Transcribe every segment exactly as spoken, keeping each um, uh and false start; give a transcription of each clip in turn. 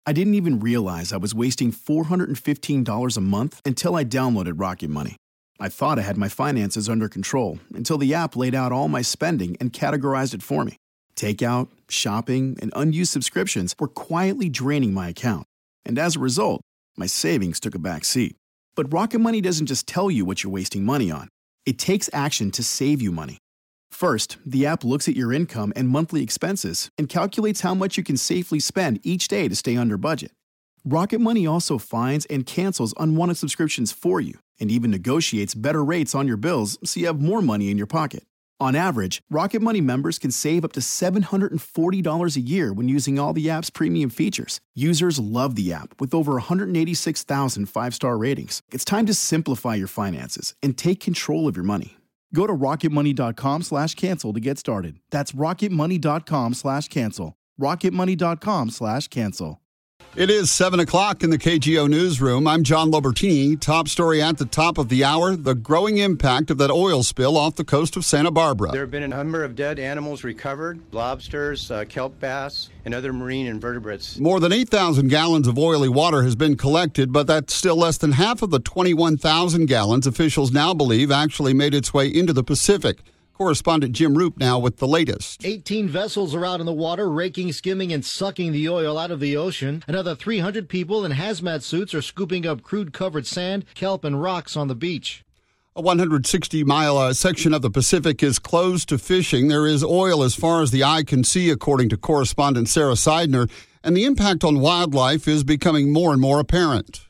I didn't even realize I was wasting four hundred fifteen dollars a month until I downloaded Rocket Money. I thought I had my finances under control until the app laid out all my spending and categorized it for me. Takeout, shopping, and unused subscriptions were quietly draining my account. And as a result, my savings took a back seat. But Rocket Money doesn't just tell you what you're wasting money on. It takes action to save you money. First, the app looks at your income and monthly expenses and calculates how much you can safely spend each day to stay under budget. Rocket Money also finds and cancels unwanted subscriptions for you and even negotiates better rates on your bills so you have more money in your pocket. On average, Rocket Money members can save up to seven hundred forty dollars a year when using all the app's premium features. Users love the app with over one hundred eighty-six thousand five-star ratings. It's time to simplify your finances and take control of your money. Go to rocketmoney.com slash cancel to get started. That's rocketmoney.com slash cancel. rocketmoney.com slash cancel. It is seven o'clock in the K G O Newsroom. I'm John Lobertini. Top story at the top of the hour, the growing impact of that oil spill off the coast of Santa Barbara. There have been a number of dead animals recovered, lobsters, uh, kelp bass, and other marine invertebrates. More than eight thousand gallons of oily water has been collected, but that's still less than half of the twenty-one thousand gallons officials now believe actually made its way into the Pacific. Correspondent Jim Roop now with the latest. eighteen vessels are out in the water, raking, skimming, and sucking the oil out of the ocean. Another three hundred people in hazmat suits are scooping up crude-covered sand, kelp, and rocks on the beach. A one hundred sixty mile uh, section of the Pacific is closed to fishing. There is oil as far as the eye can see, according to correspondent Sarah Seidner, and the impact on wildlife is becoming more and more apparent.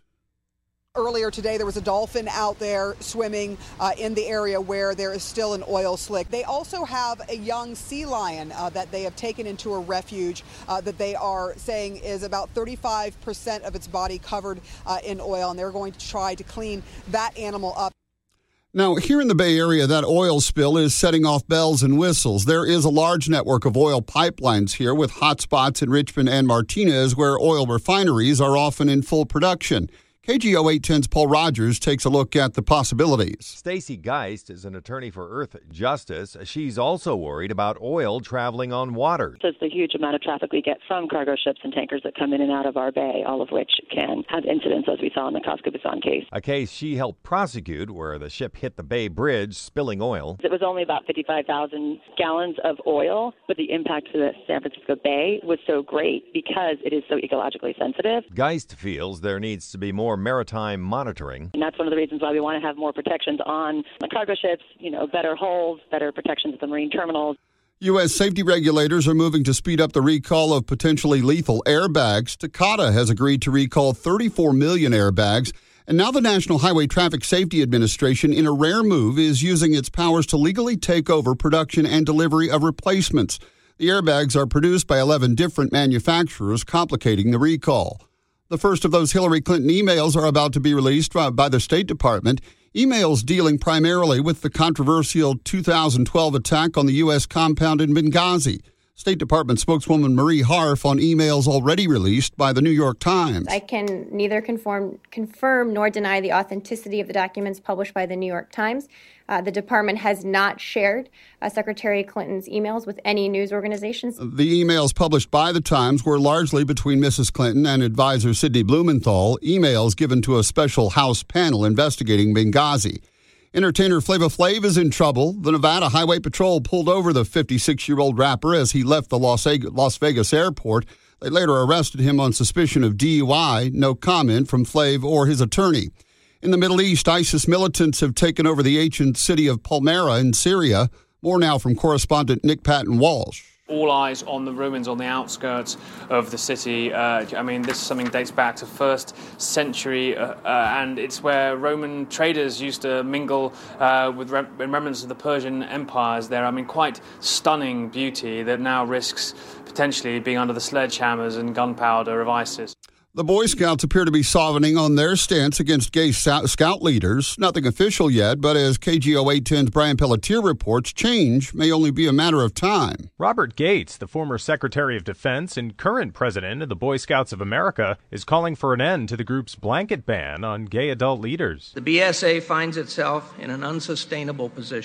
Earlier today, there was a dolphin out there swimming uh, in the area where there is still an oil slick. They also have a young sea lion uh, that they have taken into a refuge uh, that they are saying is about thirty-five percent of its body covered uh, in oil, and they're going to try to clean that animal up. Now, here in the Bay Area, that oil spill is setting off bells and whistles. There is a large network of oil pipelines here with hotspots in Richmond and Martinez where oil refineries are often in full production. K G O eight ten's Paul Rogers takes a look at the possibilities. Stacy Geist is an attorney for Earth Justice. She's also worried about oil traveling on water. It's the huge amount of traffic we get from cargo ships and tankers that come in and out of our bay, all of which can have incidents, as we saw in the Costa-Bazan case. A case she helped prosecute where the ship hit the Bay Bridge, spilling oil. It was only about fifty-five thousand gallons of oil, but the impact to the San Francisco Bay was so great because it is so ecologically sensitive. Geist feels there needs to be more maritime monitoring. And that's one of the reasons why we want to have more protections on the cargo ships, you know, better holds, better protections at the marine terminals. U S safety regulators are moving to speed up the recall of potentially lethal airbags. Takata has agreed to recall thirty-four million airbags. And now the National Highway Traffic Safety Administration, in a rare move, is using its powers to legally take over production and delivery of replacements. The airbags are produced by eleven different manufacturers, complicating the recall. The first of those Hillary Clinton emails are about to be released by the State Department, emails dealing primarily with the controversial two thousand twelve attack on the U S compound in Benghazi. State Department spokeswoman Marie Harf on emails already released by the New York Times. I can neither conform, confirm nor deny the authenticity of the documents published by the New York Times. Uh, the department has not shared uh, Secretary Clinton's emails with any news organizations. The emails published by the Times were largely between Missus Clinton and advisor Sidney Blumenthal, emails given to a special House panel investigating Benghazi. Entertainer Flava Flav is in trouble. The Nevada Highway Patrol pulled over the fifty-six-year-old rapper as he left the Las Vegas airport. They later arrested him on suspicion of D U I. No comment from Flav or his attorney. In the Middle East, ISIS militants have taken over the ancient city of Palmyra in Syria. More now from correspondent Nick Patton-Walsh. All eyes on the ruins on the outskirts of the city. Uh, I mean, this is something that dates back to first century, uh, uh, and it's where Roman traders used to mingle uh, with rem- remnants of the Persian empires there. I mean, quite stunning beauty that now risks potentially being under the sledgehammers and gunpowder of ISIS. The Boy Scouts appear to be softening on their stance against gay scout leaders. Nothing official yet, but as K G O eight ten's Brian Pelletier reports, change may only be a matter of time. Robert Gates, the former Secretary of Defense and current president of the Boy Scouts of America, is calling for an end to the group's blanket ban on gay adult leaders. The B S A finds itself in an unsustainable position.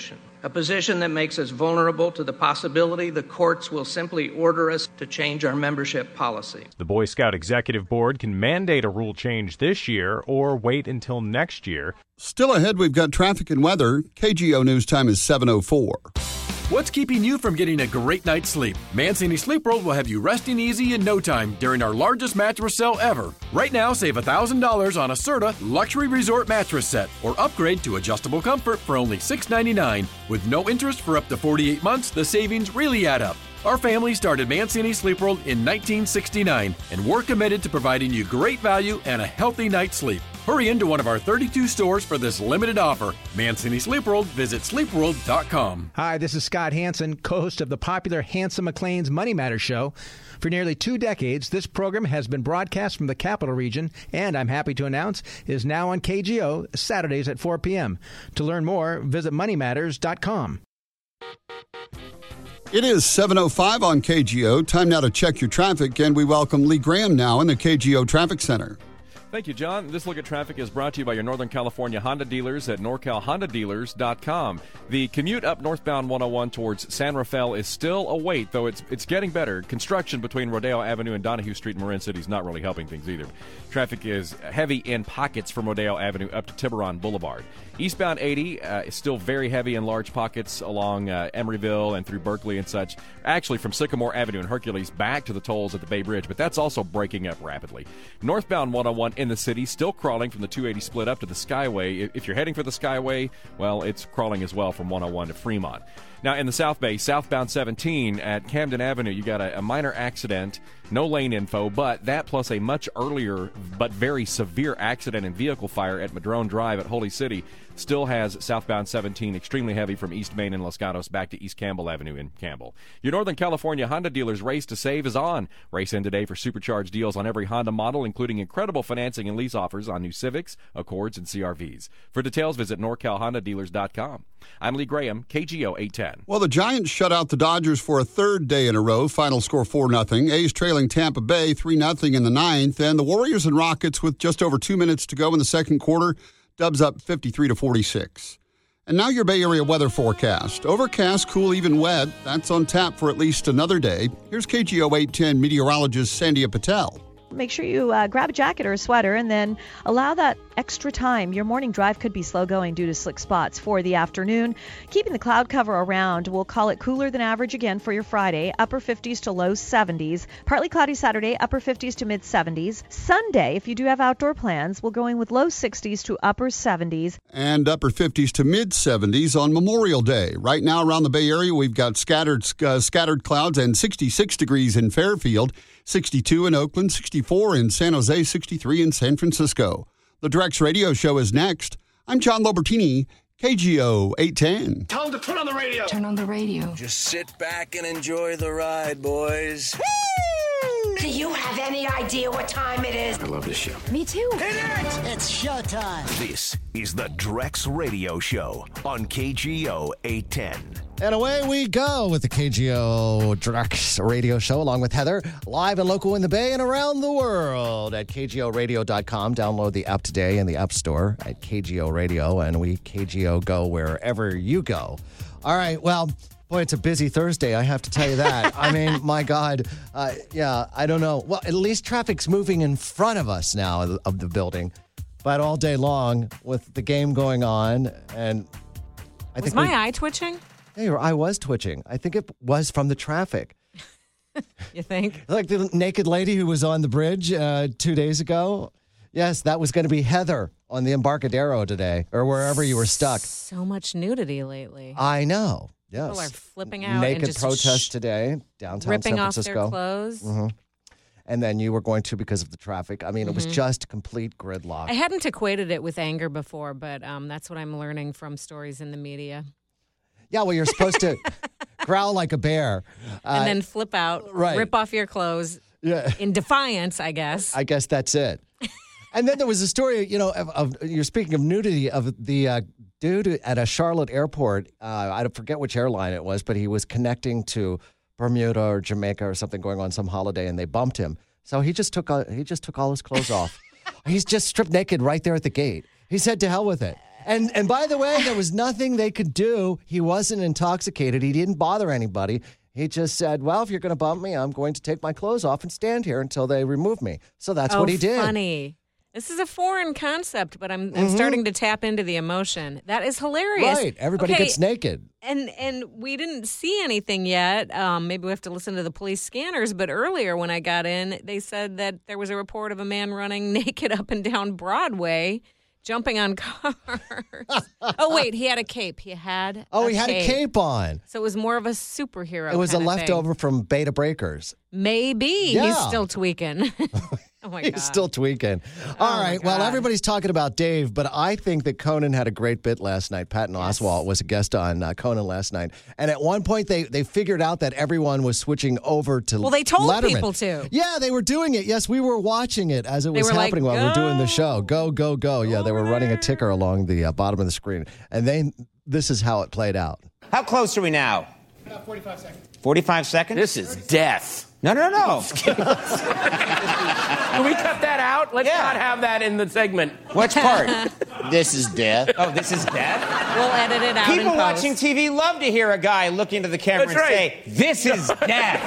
a position that makes us vulnerable to the possibility the courts will simply order us to change our membership policy. The Boy Scout Executive Board can mandate a rule change this year or wait until next year. Still ahead, we've got traffic and weather. K G O News Time is seven oh four. What's keeping you from getting a great night's sleep? Mancini Sleep World will have you resting easy in no time during our largest mattress sale ever. Right now, save one thousand dollars on a Serta Luxury Resort mattress set or upgrade to adjustable comfort for only six ninety-nine. With no interest for up to forty-eight months, the savings really add up. Our family started Mancini Sleep World in nineteen sixty-nine, and we're committed to providing you great value and a healthy night's sleep. Hurry into one of our thirty-two stores for this limited offer. Mancini Sleep World. Visit sleep world dot com. Hi, this is Scott Hansen, co-host of the popular Hanson McLean's Money Matters show. For nearly two decades, this program has been broadcast from the Capital Region, and I'm happy to announce is now on K G O Saturdays at four p.m. To learn more, visit money matters dot com. It is seven oh five on K G O. Time now to check your traffic, and we welcome Lee Graham now in the K G O Traffic Center. Thank you, John. This Look at Traffic is brought to you by your Northern California Honda dealers at nor cal honda dealers dot com. The commute up northbound one oh one towards San Rafael is still a wait, though it's it's getting better. Construction between Rodeo Avenue and Donahue Street in Marin City is not really helping things either. Traffic is heavy in pockets from Rodeo Avenue up to Tiburon Boulevard. Eastbound eighty uh, is still very heavy in large pockets along uh, Emeryville and through Berkeley and such. Actually, from Sycamore Avenue and Hercules back to the tolls at the Bay Bridge, but that's also breaking up rapidly. Northbound one oh one in the city still crawling from the two eighty split up to the Skyway. If you're heading for the Skyway, well, it's crawling as well from one oh one to Fremont. Now, in the South Bay, southbound seventeen at Camden Avenue, you got a, a minor accident, no lane info, but that plus a much earlier but very severe accident and vehicle fire at Madrone Drive at Holy City still has southbound seventeen extremely heavy from East Main and Los Gatos back to East Campbell Avenue in Campbell. Your Northern California Honda dealers race to save is on. Race in today for supercharged deals on every Honda model, including incredible financing and lease offers on new Civics, Accords, and C R Vs. For details, visit nor cal honda dealers dot com. I'm Lee Graham, K G O eight ten. Well, the Giants shut out the Dodgers for a third day in a row. Final score four nothing. A's trailing Tampa Bay three nothing in the ninth. And the Warriors and Rockets, with just over two minutes to go in the second quarter, Dubs up fifty-three to forty-six. And now your Bay Area weather forecast. Overcast, cool, even wet. That's on tap for at least another day. Here's K G O eight ten meteorologist Sandia Patel. Make sure you uh, grab a jacket or a sweater and then allow that extra time. Your morning drive could be slow going due to slick spots for the afternoon. Keeping the cloud cover around, we'll call it cooler than average again for your Friday. Upper fifties to low seventies. Partly cloudy Saturday, upper fifties to mid seventies. Sunday, if you do have outdoor plans, we're going with low sixties to upper seventies. And upper fifties to mid seventies on Memorial Day. Right now around the Bay Area, we've got scattered uh, scattered clouds and sixty-six degrees in Fairfield, sixty-two in Oakland, sixty-four in San Jose, sixty-three in San Francisco. The Drex Radio Show is next. I'm John Lobertini, K G O eight ten. Tell them to put on the radio. Turn on the radio. Just sit back and enjoy the ride, boys. Woo! Do you have any idea what time it is? I love this show. Me too. Hit it! It's showtime. This is the Drex Radio Show on K G O eight ten. And away we go with the K G O Drex Radio Show, along with Heather, live and local in the Bay and around the world at K G O radio dot com. Download the app today in the App Store at K G O Radio, and we K G O go wherever you go. All right, well, boy, it's a busy Thursday, I have to tell you that. I mean, my God, uh, yeah, I don't know. Well, at least traffic's moving in front of us now of the, of the building, but all day long with the game going on, and I Was think my we, eye twitching? Yeah, your eye was twitching. I think it was from the traffic. You think? Like the naked lady who was on the bridge uh, two days ago. Yes, that was going to be Heather on the Embarcadero today, or wherever you were stuck. So much nudity lately. I know. Yes. People are flipping out. Naked and just protest sh- today, downtown ripping San Francisco. off their clothes. Mm-hmm. And then you were going to because of the traffic. I mean, mm-hmm. It was just complete gridlock. I hadn't equated it with anger before, but um, that's what I'm learning from stories in the media. Yeah, well, you're supposed to growl like a bear. And uh, then flip out, right. rip off your clothes yeah. in defiance, I guess. I guess that's it. And then there was a story, you know, of, of you're speaking of nudity, of the uh, dude at a Charlotte airport. Uh, I forget which airline it was, but he was connecting to Bermuda or Jamaica or something, going on some holiday, and they bumped him. So he just took uh, he just took all his clothes off. He's just stripped naked right there at the gate. He said, "To hell with it." And and by the way, there was nothing they could do. He wasn't intoxicated. He didn't bother anybody. He just said, well, if you're going to bump me, I'm going to take my clothes off and stand here until they remove me. So that's oh, what he did. Funny. This is a foreign concept, but I'm, I'm Mhm. starting to tap into the emotion. That is hilarious. Right. Everybody Okay, gets naked. And and we didn't see anything yet. Um, maybe we have to listen to the police scanners. But earlier when I got in, they said that there was a report of a man running naked up and down Broadway, jumping on cars. Oh, wait, he had a cape. He had Oh, a he had cape. a cape on. So it was more of a superhero It was a kinda thing. leftover from Beta Breakers. Maybe. Yeah. He's still tweaking. Oh, my God. He's still tweaking. All right. Well, everybody's talking about Dave, but I think that Conan had a great bit last night. Patton Oswalt was a guest on uh, Conan last night. And at one point, they, they figured out that everyone was switching over to Well, they told Letterman. people to. Yeah, they were doing it. Yes, we were watching it as it They was were like, happening while we were doing the show. Go, go, go. Yeah, they were running a ticker along the uh, bottom of the screen. And then this is how it played out. How close are we now? About forty-five seconds. forty-five seconds? This is death. No, no, no. Can we cut that out? Let's Yeah. not have that in the segment. Which part? This is death. Oh, this is death? We'll edit it out. People in post. watching T V love to hear a guy look into the camera That's and right. say, this is death.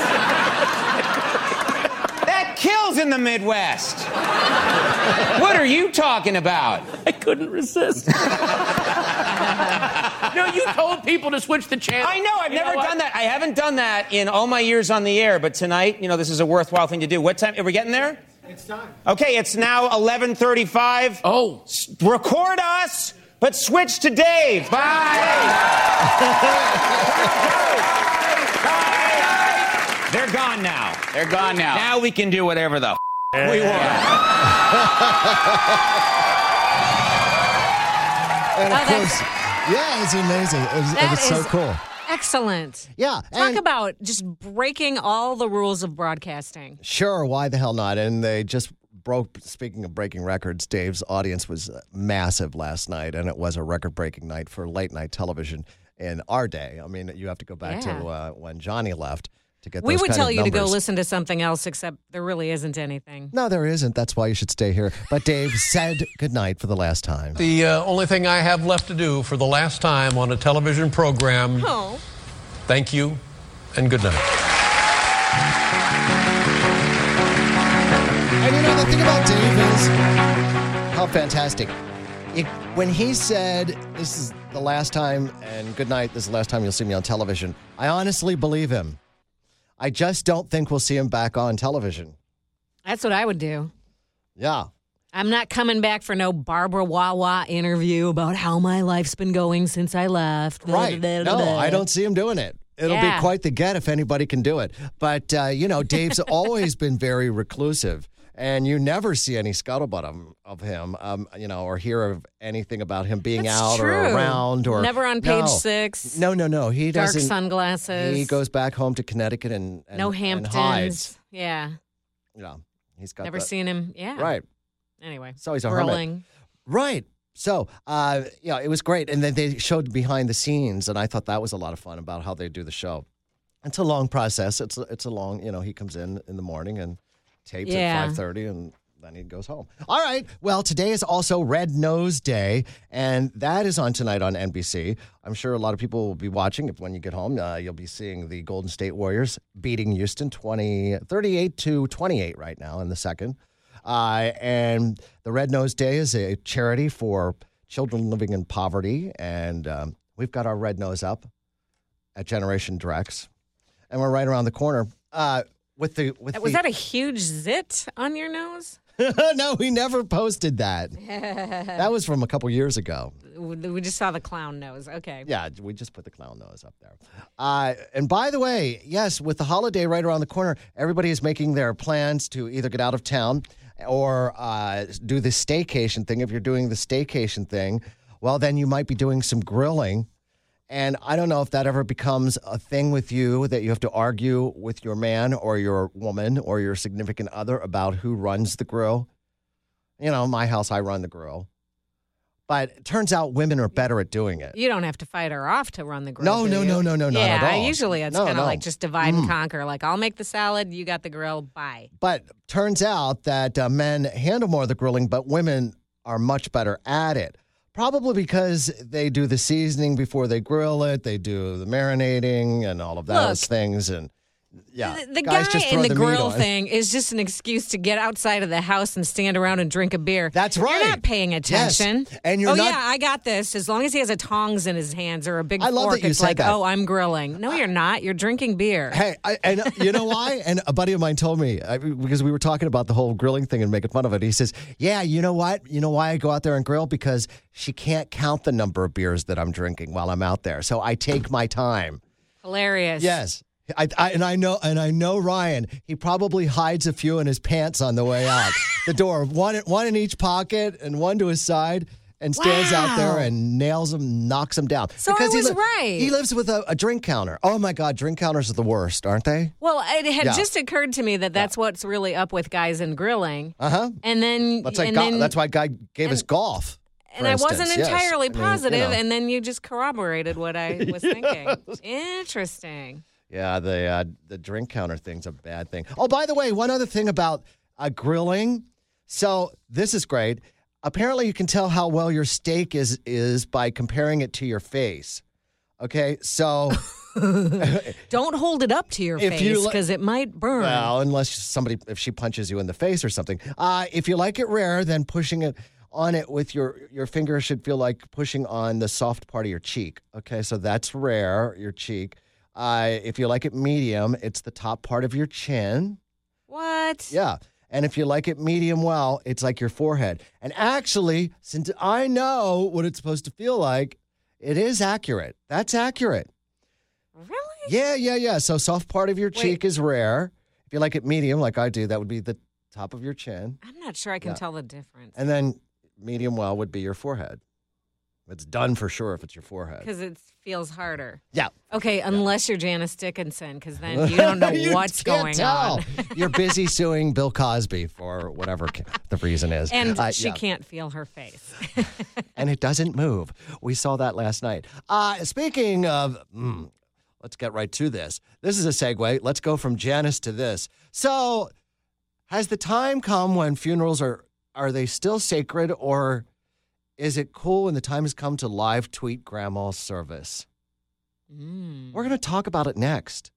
That kills in the Midwest. What are you talking about? I couldn't resist. No, you told people to switch the channel. I know, I've You never know what? done that. I haven't done that in all my years on the air, but tonight, you know, this is a worthwhile thing to do. What time? Are we getting there? It's time. Okay, it's now eleven thirty-five. Oh. S- record us, but switch to Dave. Bye. They're gone now. They're gone now. Now we can do whatever the f- we want. And of Oh, course, yeah, it's amazing. It was, it That was so is cool. Excellent. Yeah. Talk and- about just breaking all the rules of broadcasting. Sure, why the hell not? And they just broke, speaking of breaking records, Dave's audience was massive last night, and it was a record-breaking night for late-night television in our day. I mean, you have to go back Yeah. to uh, when Johnny left to get We those would kind tell of you to go numbers. listen to something else, except there really isn't anything. No, there isn't. That's why you should stay here. But Dave said goodnight for the last time. The uh, only thing I have left to do for the last time on a television program, Oh. thank you and good night. And you know, the thing about Dave is how fantastic. It, when he said, this is the last time, and good night, this is the last time you'll see me on television, I honestly believe him. I just don't think we'll see him back on television. That's what I would do. Yeah. I'm not coming back for no Barbara Wawa interview about how my life's been going since I left. Right. No, I don't see him doing it. It'll Yeah. be quite the get if anybody can do it. But, uh, you know, Dave's always been very reclusive. And you never see any scuttlebutt of, of him, um, you know, or hear of anything about him being That's out true. or around. Or Never on page No. six. No, no, no. He Dark doesn't. sunglasses. He goes back home to Connecticut and, and no and Hamptons. hides. Yeah. Yeah, he's got Never the- seen him. Yeah. Right. Anyway. So he's a hermit. Whirling. Right. So, uh, yeah, it was great. And then they showed behind the scenes, and I thought that was a lot of fun about how they do the show. It's a long process. It's a, it's a long, you know, he comes in in the morning and tapes Yeah. at five thirty, and then he goes home. All right. Well, today is also Red Nose Day, and that is on tonight on N B C. I'm sure a lot of people will be watching. If when you get home, uh, you'll be seeing the Golden State Warriors beating Houston twenty, thirty-eight to twenty-eight right now in the second. Uh, and the Red Nose Day is a charity for children living in poverty, and um, we've got our red nose up at Generation Drex, and we're right around the corner. Uh, with the with Was the, that a huge zit on your nose? No, we never posted that. That was from a couple years ago. We just saw the clown nose. Okay. Yeah, we just put the clown nose up there. Uh, and by the way, yes, with the holiday right around the corner, everybody is making their plans to either get out of town or uh, do the staycation thing. If you're doing the staycation thing, well, then you might be doing some grilling. And I don't know if that ever becomes a thing with you that you have to argue with your man or your woman or your significant other about who runs the grill. You know, my house, I run the grill. But it turns out women are better at doing it. You don't have to fight her off to run the grill. No, do no, you? no, no, no, not yeah, at all. usually it's No, kind of no. like just divide and Mm. conquer. Like, I'll make the salad, you got the grill, bye. But turns out that uh, men handle more of the grilling, but women are much better at it. Probably because they do the seasoning before they grill it. They do the marinating and all of those Look, things. And yeah, The, the guys guy just throw in the, the meat grill on. thing is just an excuse to get outside of the house and stand around and drink a beer. That's right. You're not paying attention. Yes. And you're oh, not- yeah, I got this. As long as he has a tongs in his hands or a big I love fork, that you it's said like, that. oh, I'm grilling. No, you're not. You're drinking beer. Hey, I, and you know why? And a buddy of mine told me, I, because we were talking about the whole grilling thing and making fun of it. He says, yeah, you know what? You know why I go out there and grill? Because she can't count the number of beers that I'm drinking while I'm out there. So I take my time. Hilarious. Yes. I, I, and I know, and I know Ryan. He probably hides a few in his pants on the way out the door, one one in each pocket and one to his side, and stands Wow. out there and nails them, knocks them down. So I he was right. He lives with a, a drink counter. Oh my God, drink counters are the worst, aren't they? Well, it had Yeah. just occurred to me that that's what's really up with guys and grilling. Uh huh. And then, That's like and go- then, that's why Guy gave us golf. and for I instance. wasn't Yes. entirely I mean, you positive, know. and then you just corroborated what I was thinking. Interesting. Yeah, the uh, the drink counter thing's a bad thing. Oh, by the way, one other thing about uh, grilling. So this is great. Apparently, you can tell how well your steak is is by comparing it to your face. Okay, so Don't hold it up to your If you face li- because it might burn. well, unless somebody if she punches you in the face or something. Uh, if you like it rare, then pushing it on it with your your finger should feel like pushing on the soft part of your cheek. Okay, so that's rare, your cheek. Uh, if you like it medium, it's the top part of your chin. What? Yeah. And if you like it medium well, it's like your forehead. And actually, since I know what it's supposed to feel like, it is accurate. That's accurate. Really? Yeah, yeah, yeah. So soft part of your Wait. cheek is rare. If you like it medium, like I do, that would be the top of your chin. I'm not sure I can Yeah. tell the difference. And then medium well would be your forehead. It's done for sure if it's your forehead. Because it feels harder. Yeah. Okay, unless you're Janice Dickinson, because then you don't know You what's can't going tell. on. You're busy suing Bill Cosby for whatever ca- the reason is. And Uh, she yeah. can't feel her face. And it doesn't move. We saw that last night. Uh, speaking of, mm, let's get right to this. This is a segue. Let's go from Janice to this. So, has the time come when funerals are are they still sacred, or is it cool when the time has come to live tweet grandma's service? Mm. We're going to talk about it next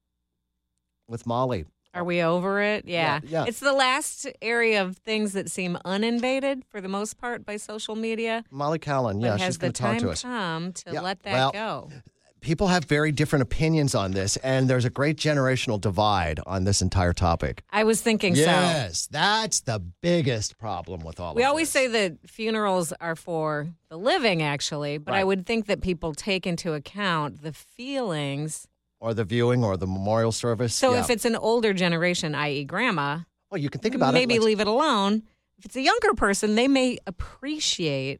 with Molly. Are we over it? Yeah. Yeah, yeah. It's the last area of things that seem uninvaded for the most part by social media. Molly Callan, But yeah, has she's going the to talk time to us. come to Yeah, let that well, go? People have very different opinions on this, and there's a great generational divide on this entire topic. I was thinking Yes, that's the biggest problem with all so. We of always say that funerals are for the living, actually, but I Right. would think that people take into account the feelings. or the viewing or the memorial service. So yeah. if it's an older generation, that is grandma, well, you can think about maybe it. Let's- leave it alone. If it's a younger person, they may appreciate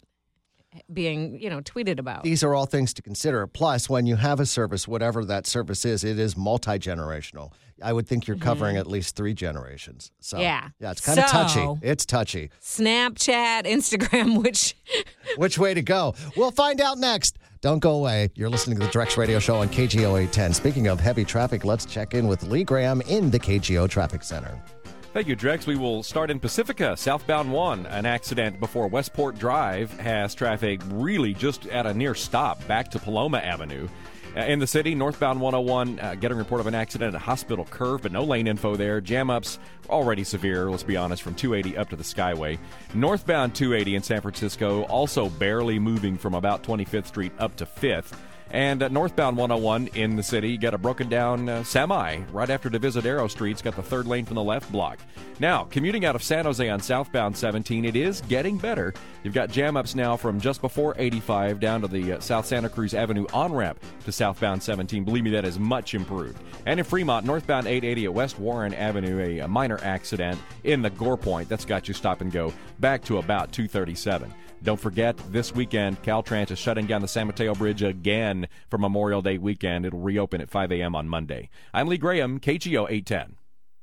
being, you know, tweeted about. These are all things to consider. Plus, when you have a service, whatever that service is, it is multi-generational. I would think you're covering Mhm. at least three generations. So Yeah. yeah, it's kind of So- touchy. It's touchy. Snapchat, Instagram, which Which way to go? We'll find out next. Don't go away. You're listening to the Drex Radio Show on K G O eight ten. Speaking of heavy traffic, let's check in with Lee Graham in the K G O Traffic Center. Thank you, Drex. We will start in Pacifica, southbound one. An accident before Westport Drive has traffic really just at a near stop back to Paloma Avenue. Uh, in the city, northbound one oh one, uh, getting a report of an accident at Hospital Curve, but no lane info there. Jam-ups already severe, let's be honest, from two eighty up to the Skyway. Northbound two eighty in San Francisco, also barely moving from about twenty-fifth Street up to fifth. And uh, northbound one oh one in the city, you got a broken down uh, semi right after Divisadero Street's got the third lane from the left block. Now, commuting out of San Jose on southbound seventeen, it is getting better. You've got jam-ups now from just before eighty-five down to the uh, South Santa Cruz Avenue on-ramp to southbound seventeen. Believe me, that is much improved. And in Fremont, northbound eight eighty at West Warren Avenue, a, a minor accident in the Gore Point. That's got you stop and go back to about two thirty-seven. Don't forget, this weekend, Caltrans is shutting down the San Mateo Bridge again for Memorial Day weekend. It'll reopen at five a.m. on Monday. I'm Lee Graham, K G O eight ten.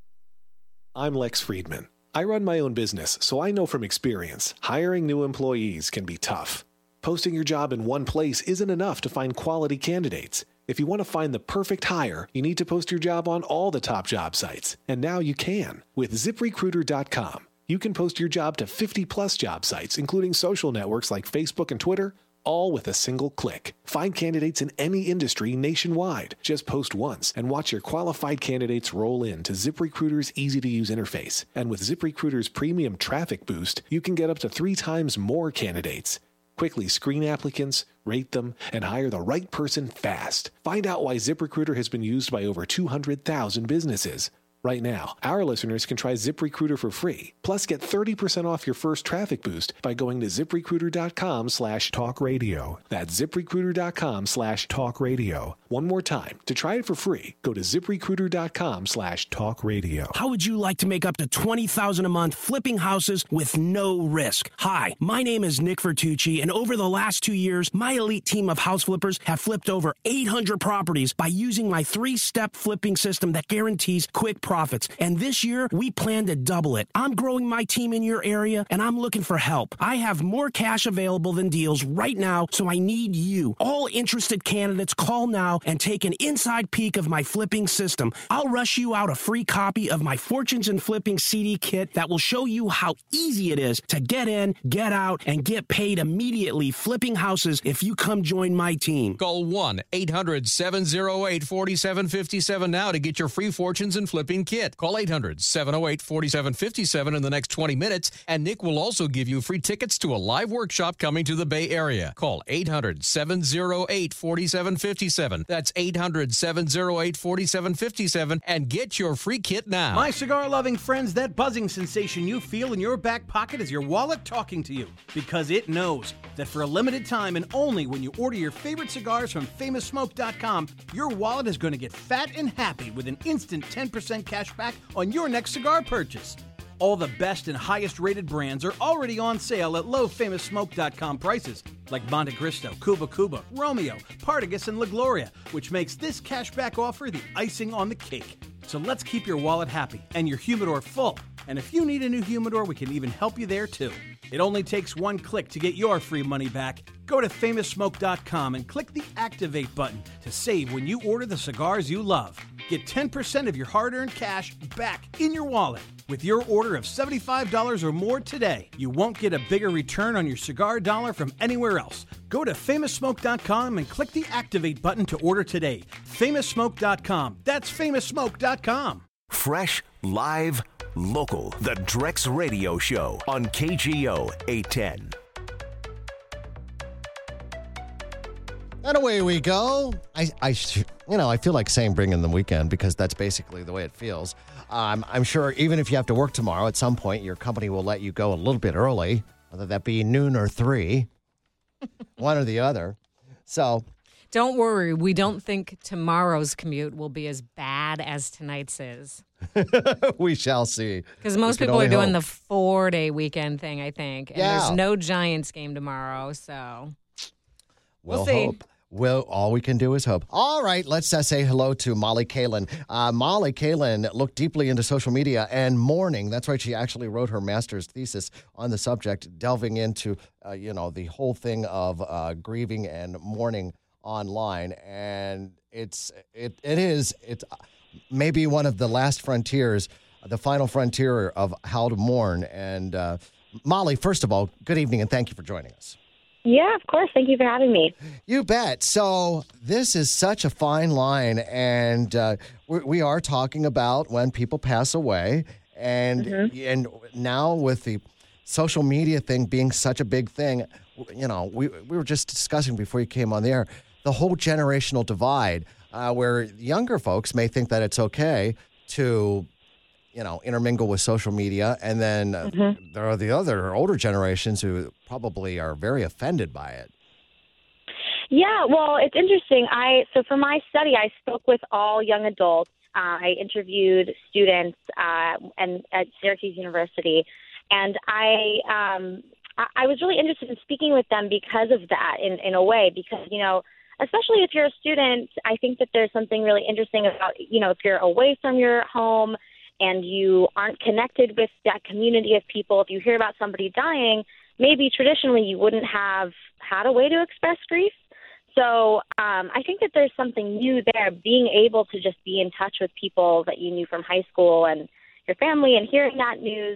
I'm Lex Friedman. I run my own business, so I know from experience, hiring new employees can be tough. Posting your job in one place isn't enough to find quality candidates. If you want to find the perfect hire, you need to post your job on all the top job sites. And now you can with zip recruiter dot com. You can post your job to fifty plus job sites, including social networks like Facebook and Twitter, all with a single click. Find candidates in any industry nationwide. Just post once and watch your qualified candidates roll in to ZipRecruiter's easy-to-use interface. And with ZipRecruiter's premium traffic boost, you can get up to three times more candidates. Quickly screen applicants, rate them, and hire the right person fast. Find out why ZipRecruiter has been used by over two hundred thousand businesses. Right now, our listeners can try ZipRecruiter for free. Plus, get thirty percent off your first traffic boost by going to ZipRecruiter.com slash talk radio. That's ZipRecruiter.com slash talk radio. One more time. To try it for free, go to ZipRecruiter.com slash talk radio. How would you like to make up to twenty thousand dollars a month flipping houses with no risk? Hi, my name is Nick Vertucci, and over the last two years, my elite team of house flippers have flipped over eight hundred properties by using my three-step flipping system that guarantees quick profits. And this year, we plan to double it. I'm growing my team in your area, and I'm looking for help. I have more cash available than deals right now, so I need you. All interested candidates, call now and take an inside peek of my flipping system. I'll rush you out a free copy of my Fortunes in Flipping C D kit that will show you how easy it is to get in, get out, and get paid immediately flipping houses if you come join my team. Call one eight hundred seven oh eight four seven five seven now to get your free Fortunes in Flipping kit. Call eight hundred seven oh eight four seven five seven in the next twenty minutes, and Nick will also give you free tickets to a live workshop coming to the Bay Area. Call eight hundred seven oh eight four seven five seven. That's eight hundred seven oh eight four seven five seven, and get your free kit now. My cigar-loving friends, that buzzing sensation you feel in your back pocket is your wallet talking to you, because it knows that for a limited time and only when you order your favorite cigars from famous smoke dot com, your wallet is going to get fat and happy with an instant ten percent cash back on your next cigar purchase. All the best and highest rated brands are already on sale at low famous smoke dot com prices, like Monte Cristo, Cuba Cuba, Romeo, Partagas, and La Gloria, which makes this cashback offer the icing on the cake. So let's keep your wallet happy and your humidor full. And if you need a new humidor, we can even help you there too. It only takes one click to get your free money back. Go to famous smoke dot com and click the Activate button to save when you order the cigars you love. Get ten percent of your hard-earned cash back in your wallet with your order of seventy-five dollars or more today. You won't get a bigger return on your cigar dollar from anywhere else. Go to famous smoke dot com and click the Activate button to order today. famous smoke dot com. That's famous smoke dot com. Fresh, live, local. The Drex Radio Show on K G O eight ten. And away we go. I, I, you know, I feel like saying bring in the weekend because that's basically the way it feels. Um, I'm sure even if you have to work tomorrow, at some point your company will let you go a little bit early, whether that be noon or three, one or the other. So don't worry. We don't think tomorrow's commute will be as bad as tonight's is. We shall see. Because most people are doing hope. the four-day weekend thing, I think. And yeah. There's no Giants game tomorrow, so we'll, we'll see. Hope. Well, all we can do is hope. All right, let's uh, say hello to Molly Kalin. Uh, Molly Kalin looked deeply into social media and mourning. That's right, she actually wrote her master's thesis on the subject, delving into, uh, you know, the whole thing of uh, grieving and mourning online. And it's it it is it's maybe one of the last frontiers, the final frontier of how to mourn. And uh, Molly, first of all, good evening and thank you for joining us. Yeah, of course. Thank you for having me. You bet. So this is such a fine line, and uh, we, we are talking about when people pass away, and mm-hmm. and now with the social media thing being such a big thing, you know, we we were just discussing before you came on the air, the whole generational divide, uh, where younger folks may think that it's okay to, you know, intermingle with social media. And then uh, mm-hmm. there are the other older generations who probably are very offended by it. Yeah, well, it's interesting. I So for my study, I spoke with all young adults. Uh, I interviewed students uh, and at Syracuse University. And I, um, I I was really interested in speaking with them because of that in, in a way, because, you know, especially if you're a student, I think that there's something really interesting about, you know, if you're away from your home and you aren't connected with that community of people, if you hear about somebody dying, maybe traditionally you wouldn't have had a way to express grief. So um, I think that there's something new there, being able to just be in touch with people that you knew from high school and your family and hearing that news.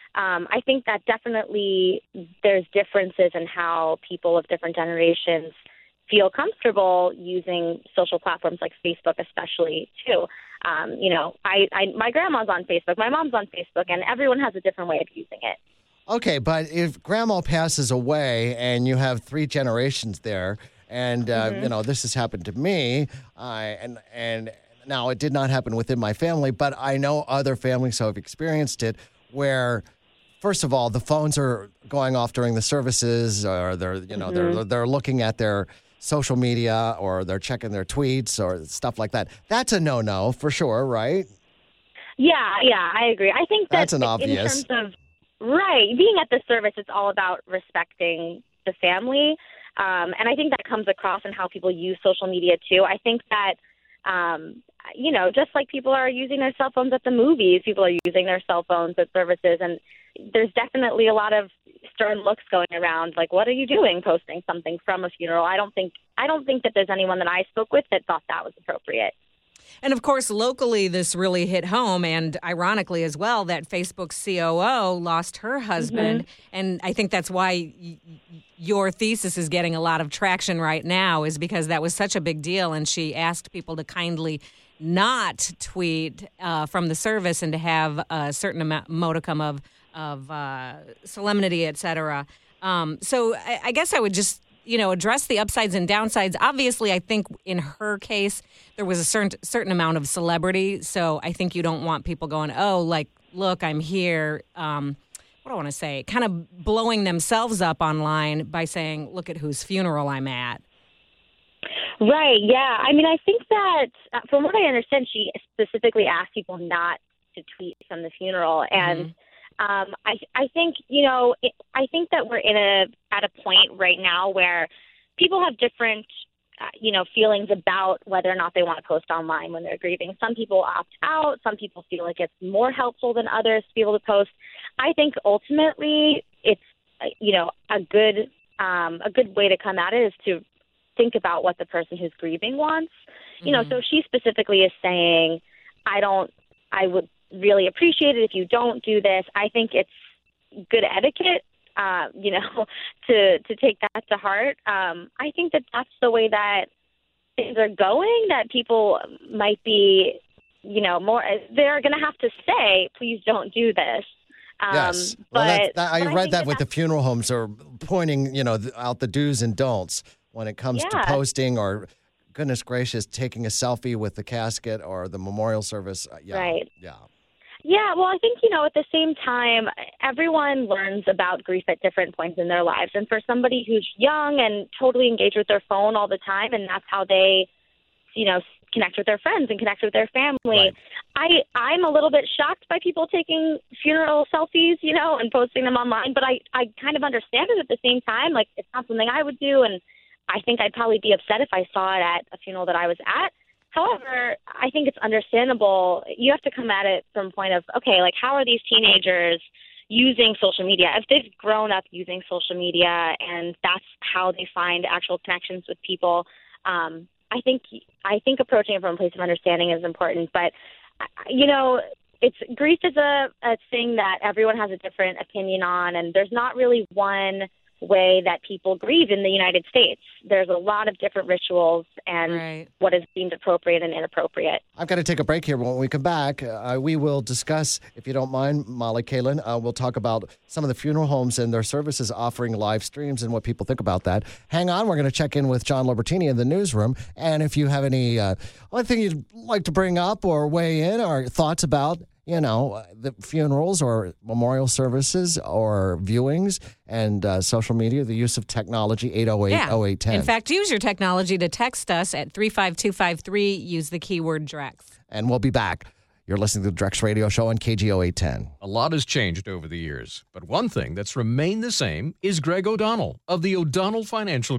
um, I think that definitely there's differences in how people of different generations feel comfortable using social platforms like Facebook, especially too. Um, you know, I, I my grandma's on Facebook, my mom's on Facebook, and everyone has a different way of using it. Okay, but if grandma passes away and you have three generations there, and uh, Mhm. you know this has happened to me, I and and now it did not happen within my family, but I know other families who have experienced it where. First of all, the phones are going off during the services, or they're you know Mhm. they're they're looking at their social media, or they're checking their tweets or stuff like that. That's a no-no for sure, right? Yeah, yeah, I agree. I think that That's an obvious. in terms of, right, being at the service, it's all about respecting the family. Um, and I think that comes across in how people use social media, too. I think that, um, you know, just like people are using their cell phones at the movies, people are using their cell phones at services. And there's definitely a lot of stern looks going around, like, what are you doing posting something from a funeral? I don't think I don't think that there's anyone that I spoke with that thought that was appropriate. And of course, locally, this really hit home, and ironically as well, that Facebook's C O O lost her husband. Mm-hmm. And I think that's why y- y- your thesis is getting a lot of traction right now, is because that was such a big deal. And she asked people to kindly not tweet uh, from the service and to have a certain amount, modicum of, of uh, solemnity, et cetera. Um, so I, I guess I would just, you know, address the upsides and downsides. Obviously, I think in her case, there was a certain certain amount of celebrity. So I think you don't want people going, oh, like, look, I'm here. Um, what do I want to say? Kind of blowing themselves up online by saying, look at whose funeral I'm at. Right, yeah. I mean, I think that uh, from what I understand, she specifically asked people not to tweet from the funeral. And um, I, I think, you know, it, I think that we're in a at a point right now where people have different, uh, you know, feelings about whether or not they want to post online when they're grieving. Some people opt out. Some people feel like it's more helpful than others to be able to post. I think ultimately it's, uh, you know, a good um, a good way to come at it is to think about what the person who's grieving wants. Mm-hmm. You know, so she specifically is saying, I don't, I would really appreciate it if you don't do this. I think it's good etiquette, uh, you know, to, to take that to heart. Um, I think that that's the way that things are going, that people might be, you know, more, they're going to have to say, please don't do this. Um, yes. But, well, that's, that, I but I read think that with the funeral homes are pointing, you know, th- out the do's and don'ts when it comes Yeah. to posting or, goodness gracious, taking a selfie with the casket or the memorial service. Uh, yeah. Right. Yeah. Yeah, well, I think, you know, at the same time, everyone learns about grief at different points in their lives. And for somebody who's young and totally engaged with their phone all the time, and that's how they, you know, connect with their friends and connect with their family, right. I, I'm a little bit shocked by people taking funeral selfies, you know, and posting them online. But I, I kind of understand it at the same time. Like, it's not something I would do, and I think I'd probably be upset if I saw it at a funeral that I was at. However, I think it's understandable. You have to come at it from a point of, okay, like, how are these teenagers using social media? If they've grown up using social media and that's how they find actual connections with people, um, I think I think approaching it from a place of understanding is important. But, you know, it's grief is a, a thing that everyone has a different opinion on, and there's not really one way that people grieve in the United States. There's a lot of different rituals and right. what is deemed appropriate and inappropriate. I've got to take a break here. When we come back, uh, we will discuss, if you don't mind, Molly Kalin, uh, we'll talk about some of the funeral homes and their services offering live streams and what people think about that. Hang on. We're going to check in with John Libertini in the newsroom. And if you have any uh, anything you'd like to bring up or weigh in or thoughts about, you know, the funerals or memorial services or viewings and uh, social media, the use of technology, eight oh eight, oh eight one oh. In fact, use your technology to text us at three five two five three. Use the keyword Drex. And we'll be back. You're listening to the Drex Radio Show on K G O eight ten. A lot has changed over the years, but one thing that's remained the same is Greg O'Donnell of the O'Donnell Financial Group. And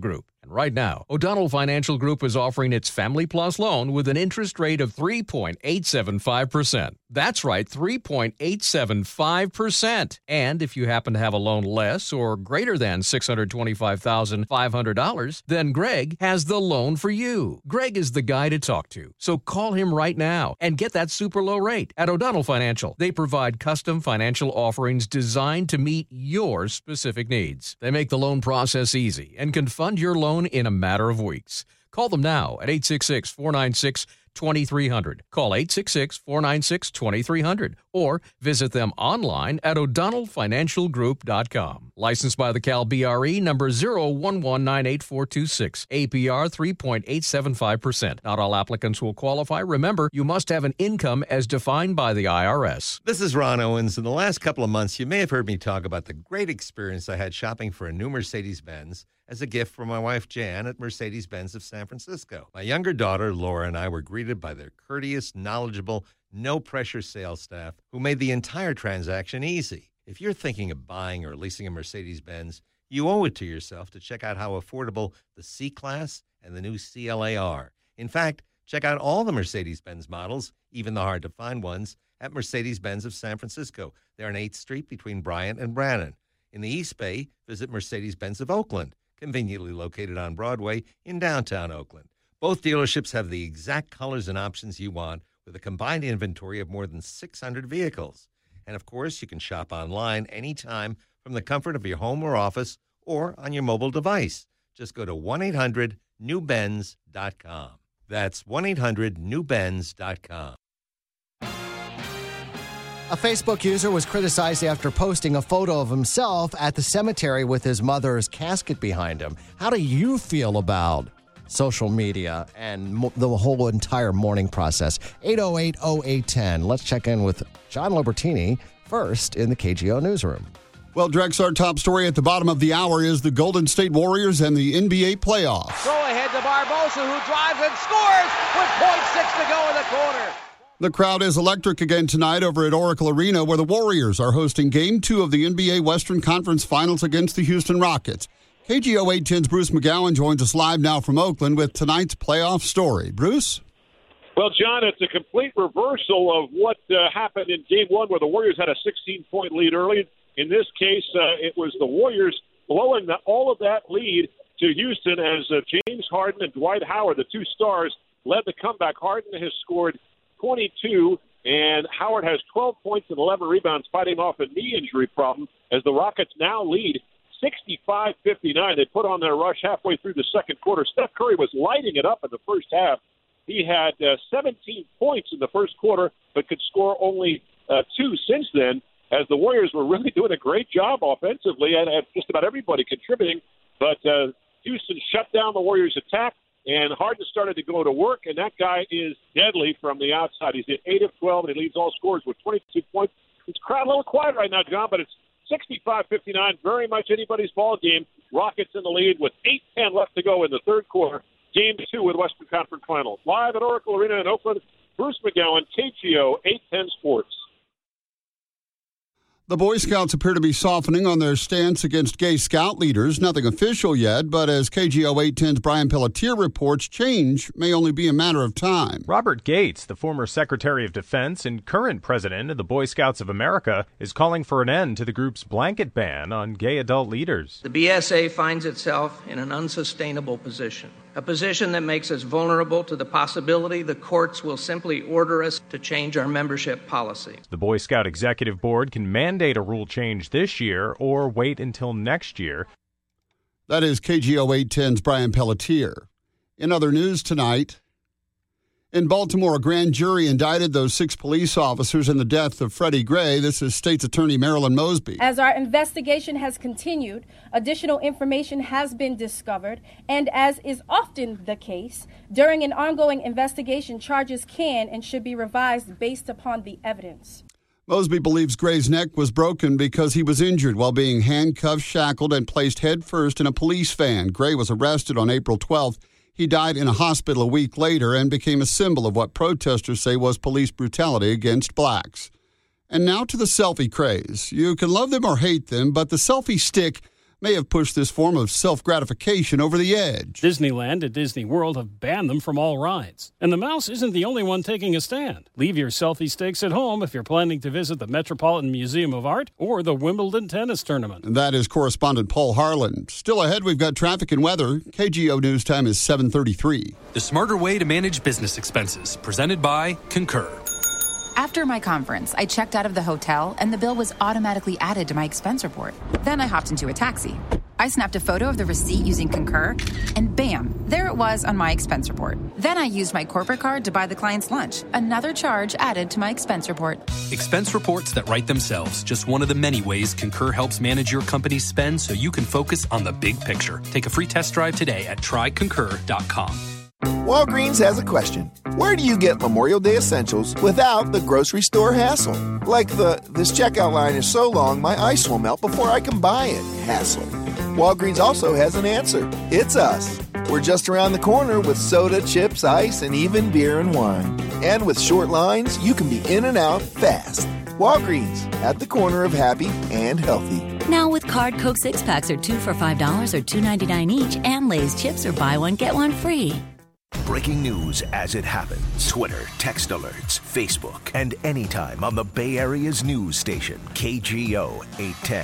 right now. O'Donnell Financial Group is offering its Family Plus loan with an interest rate of three point eight seven five percent. That's right, three point eight seven five percent. And if you happen to have a loan less or greater than six hundred twenty-five thousand five hundred dollars, then Greg has the loan for you. Greg is the guy to talk to. So call him right now and get that super low rate. At O'Donnell Financial, they provide custom financial offerings designed to meet your specific needs. They make the loan process easy and can fund your loan in a matter of weeks. Call them now at eight six six, four nine six, two three zero zero. Call eight six six, four nine six, two three zero zero or visit them online at o'donnell financial group dot com. Licensed by the Cal B R E number zero one one nine eight four two six. A P R three point eight seven five percent. Not all applicants will qualify. Remember, you must have an income as defined by the I R S. This is Ron Owens. In the last couple of months, you may have heard me talk about the great experience I had shopping for a new Mercedes-Benz as a gift from my wife, Jan, at Mercedes-Benz of San Francisco. My younger daughter, Laura, and I were greeted by their courteous, knowledgeable, no-pressure sales staff who made the entire transaction easy. If you're thinking of buying or leasing a Mercedes-Benz, you owe it to yourself to check out how affordable the C-Class and the new C L A are. In fact, check out all the Mercedes-Benz models, even the hard-to-find ones, at Mercedes-Benz of San Francisco. They're on eighth Street between Bryant and Brannan. In the East Bay, visit Mercedes-Benz of Oakland, conveniently located on Broadway in downtown Oakland. Both dealerships have the exact colors and options you want with a combined inventory of more than six hundred vehicles. And, of course, you can shop online anytime from the comfort of your home or office or on your mobile device. Just go to one eight hundred new benz dot com. That's one eight hundred new benz dot com. A Facebook user was criticized after posting a photo of himself at the cemetery with his mother's casket behind him. How do you feel about social media and mo- the whole entire mourning process? eight oh eight, oh eight one oh. Let's check in with John Lobertini first in the K G O newsroom. Well, Drex, our top story at the bottom of the hour is the Golden State Warriors and the N B A playoffs. Go ahead to Barbosa, who drives and scores with point six to go in the quarter. The crowd is electric again tonight over at Oracle Arena, where the Warriors are hosting Game two of the N B A Western Conference Finals against the Houston Rockets. K G O eight ten's Bruce McGowan joins us live now from Oakland with tonight's playoff story. Bruce? Well, John, it's a complete reversal of what uh, happened in Game one, where the Warriors had a sixteen-point lead early. In this case, uh, it was the Warriors blowing the, all of that lead to Houston as uh, James Harden and Dwight Howard, the two stars, led the comeback. Harden has scored twenty-two, and Howard has twelve points and eleven rebounds, fighting off a knee injury problem as the Rockets now lead sixty-five fifty-nine. They put on their rush halfway through the second quarter. Steph Curry was lighting it up in the first half. He had uh, seventeen points in the first quarter, but could score only uh, two since then, as the Warriors were really doing a great job offensively and had just about everybody contributing. But uh, Houston shut down the Warriors' attack, and Harden started to go to work, and that guy is deadly from the outside. He's at eight of twelve, and he leads all scorers with twenty-two points. It's crowd a little quiet right now, John, but it's sixty-five fifty-nine, very much anybody's ball game. Rockets in the lead with eight ten left to go in the third quarter. Game two with Western Conference Finals. Live at Oracle Arena in Oakland, Bruce McGowan, K G O eight ten Sports. The Boy Scouts appear to be softening on their stance against gay scout leaders. Nothing official yet, but as K G O eight ten's Brian Pelletier reports, change may only be a matter of time. Robert Gates, the former Secretary of Defense and current president of the Boy Scouts of America, is calling for an end to the group's blanket ban on gay adult leaders. The B S A finds itself in an unsustainable position, a position that makes us vulnerable to the possibility the courts will simply order us to change our membership policy. The Boy Scout Executive Board can mandate a rule change this year or wait until next year. That is K G O eight ten's Brian Pelletier. In other news tonight, in Baltimore, a grand jury indicted those six police officers in the death of Freddie Gray. This is State's Attorney Marilyn Mosby. As our investigation has continued, additional information has been discovered, and as is often the case, during an ongoing investigation, charges can and should be revised based upon the evidence. Mosby believes Gray's neck was broken because he was injured while being handcuffed, shackled, and placed headfirst in a police van. Gray was arrested on April twelfth. He died in a hospital a week later and became a symbol of what protesters say was police brutality against blacks. And now to the selfie craze. You can love them or hate them, but the selfie stick may have pushed this form of self-gratification over the edge. Disneyland and Disney World have banned them from all rides. And the mouse isn't the only one taking a stand. Leave your selfie sticks at home if you're planning to visit the Metropolitan Museum of Art or the Wimbledon Tennis Tournament. And that is correspondent Paul Harlan. Still ahead, we've got traffic and weather. K G O News Time is seven thirty-three. The smarter way to manage business expenses, presented by Concur. After my conference, I checked out of the hotel and the bill was automatically added to my expense report. Then I hopped into a taxi. I snapped a photo of the receipt using Concur, and bam, there it was on my expense report. Then I used my corporate card to buy the client's lunch. Another charge added to my expense report. Expense reports that write themselves. Just one of the many ways Concur helps manage your company's spend so you can focus on the big picture. Take a free test drive today at try concur dot com. Walgreens has a question. Where do you get Memorial Day essentials without the grocery store hassle? Like the, this checkout line is so long my ice will melt before I can buy it hassle. Walgreens also has an answer. It's us. We're just around the corner with soda, chips, ice, and even beer and wine. And with short lines, you can be in and out fast. Walgreens, at the corner of happy and healthy. Now with card, Coke six-packs are two for five dollars or two ninety-nine each, and Lay's chips are buy one, get one free. Breaking news as it happens. Twitter, text alerts, Facebook, and anytime on the Bay Area's news station, K G O eight ten.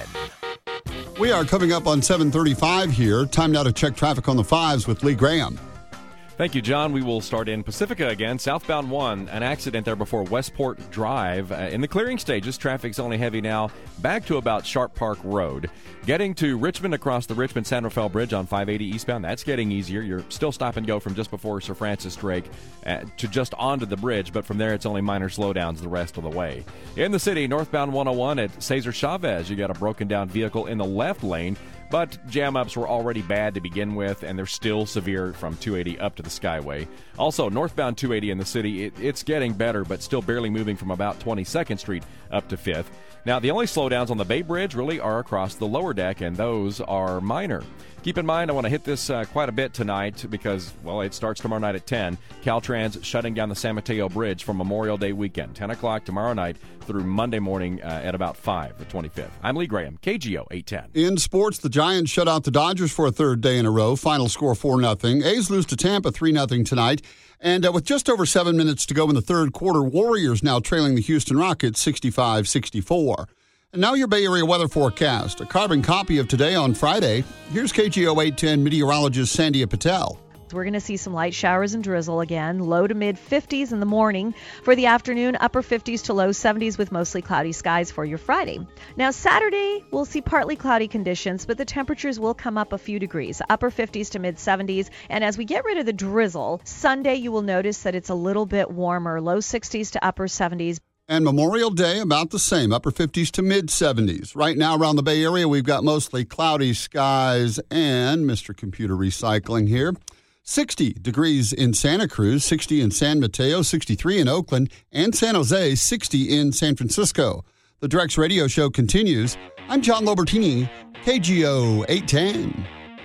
We are coming up on seven thirty-five here. Time now to check traffic on the fives with Lee Graham. Thank you, John. We will start in Pacifica again. Southbound one, an accident there before Westport Drive. Uh, in the clearing stages, traffic's only heavy now back to about Sharp Park Road. Getting to Richmond across the Richmond-San Rafael Bridge on five eighty eastbound, that's getting easier. You're still stop and go from just before Sir Francis Drake uh, to just onto the bridge, but from there it's only minor slowdowns the rest of the way. In the city, northbound one oh one at Cesar Chavez, you got a broken down vehicle in the left lane. But jam-ups were already bad to begin with, and they're still severe from two eighty up to the Skyway. Also, northbound two eighty in the city, it, it's getting better, but still barely moving from about twenty-second Street up to fifth. Now, the only slowdowns on the Bay Bridge really are across the lower deck, and those are minor. Keep in mind, I want to hit this uh, quite a bit tonight because, well, it starts tomorrow night at ten. Caltrans shutting down the San Mateo Bridge for Memorial Day weekend, ten o'clock tomorrow night through Monday morning uh, at about five, the twenty-fifth. I'm Lee Graham, K G O eight ten. In sports, the Giants shut out the Dodgers for a third day in a row. Final score four nothing. A's lose to Tampa three nothing tonight. And uh, with just over seven minutes to go in the third quarter, Warriors now trailing the Houston Rockets sixty-five sixty-four. And now your Bay Area weather forecast. A carbon copy of today on Friday. Here's K G O eight ten meteorologist Sandia Patel. We're going to see some light showers and drizzle again. Low to mid fifties in the morning. For the afternoon, upper fifties to low seventies with mostly cloudy skies for your Friday. Now, Saturday, we'll see partly cloudy conditions, but the temperatures will come up a few degrees, upper fifties to mid seventies. And as we get rid of the drizzle, Sunday, you will notice that it's a little bit warmer, low sixties to upper seventies. And Memorial Day, about the same, upper fifties to mid seventies. Right now around the Bay Area, we've got mostly cloudy skies and Mister Computer Recycling here. sixty degrees in Santa Cruz, sixty in San Mateo, sixty-three in Oakland, and San Jose, sixty in San Francisco. The Drex Radio Show continues. I'm John Lobertini, K G O eight ten.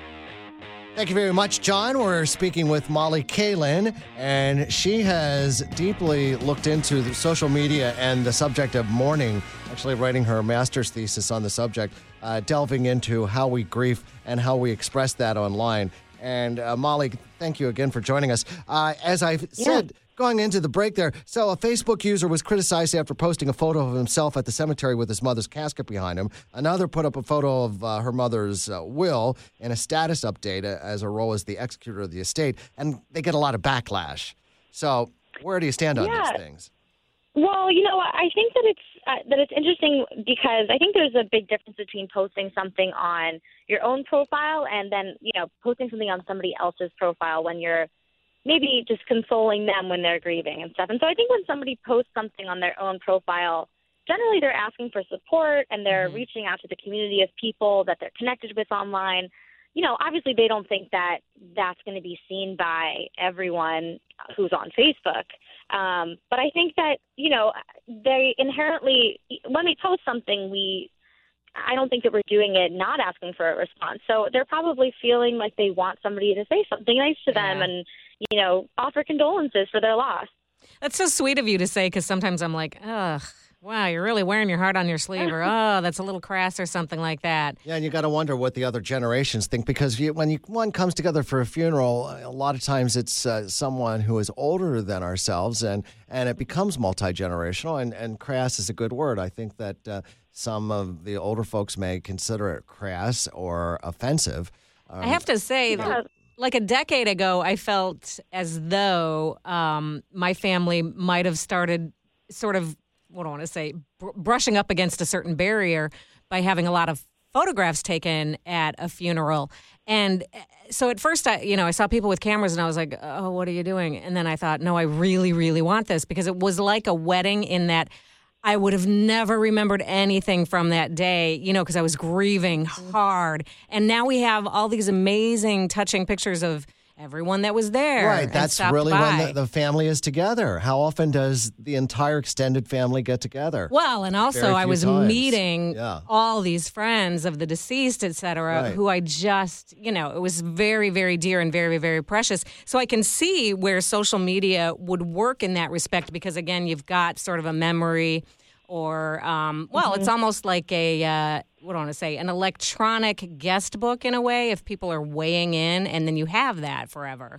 Thank you very much, John. We're speaking with Molly Kalin, and she has deeply looked into the social media and the subject of mourning, actually writing her master's thesis on the subject, uh, delving into how we grieve and how we express that online. And uh, Molly, thank you again for joining us. Uh, as I said, yeah. Going into the break there, so a Facebook user was criticized after posting a photo of himself at the cemetery with his mother's casket behind him. Another put up a photo of uh, her mother's uh, will in a status update uh, as her role as the executor of the estate, and they get a lot of backlash. So where do you stand on yeah. these things? Well, you know, I think that it's uh, that it's interesting because I think there's a big difference between posting something on your own profile and then, you know, posting something on somebody else's profile when you're maybe just consoling them when they're grieving and stuff. And so I think when somebody posts something on their own profile, generally they're asking for support and they're mm-hmm. reaching out to the community of people that they're connected with online. You know, obviously they don't think that that's going to be seen by everyone who's on Facebook. Um, but I think that, you know, they inherently, when they post something, we, I don't think that we're doing it not asking for a response. So they're probably feeling like they want somebody to say something nice to them yeah. and, you know, offer condolences for their loss. That's so sweet of you to say, because sometimes I'm like, ugh, Wow, you're really wearing your heart on your sleeve, or oh, that's a little crass or something like that. Yeah, and you got to wonder what the other generations think, because you, when you, one comes together for a funeral, a lot of times it's uh, someone who is older than ourselves, and, and it becomes multi-generational, and, and crass is a good word. I think that uh, some of the older folks may consider it crass or offensive. Um, I have to say, that, like a decade ago, I felt as though um, my family might have started sort of, what do I want to say, br- brushing up against a certain barrier by having a lot of photographs taken at a funeral. And so at first, I, you know, I saw people with cameras and I was like, oh, what are you doing? And then I thought, no, I really, really want this, because it was like a wedding in that I would have never remembered anything from that day, you know, because I was grieving hard. And now we have all these amazing, touching pictures of everyone that was there. Right, that's really by. when the, the family is together. How often does the entire extended family get together? Well, and also I was times. meeting yeah. all these friends of the deceased, et cetera, right. who I just, you know, it was very, very dear and very, very precious. So I can see where social media would work in that respect, because, again, you've got sort of a memory or, um, well, mm-hmm. it's almost like a... Uh, what do I want to say, an electronic guest book in a way, if people are weighing in, and then you have that forever.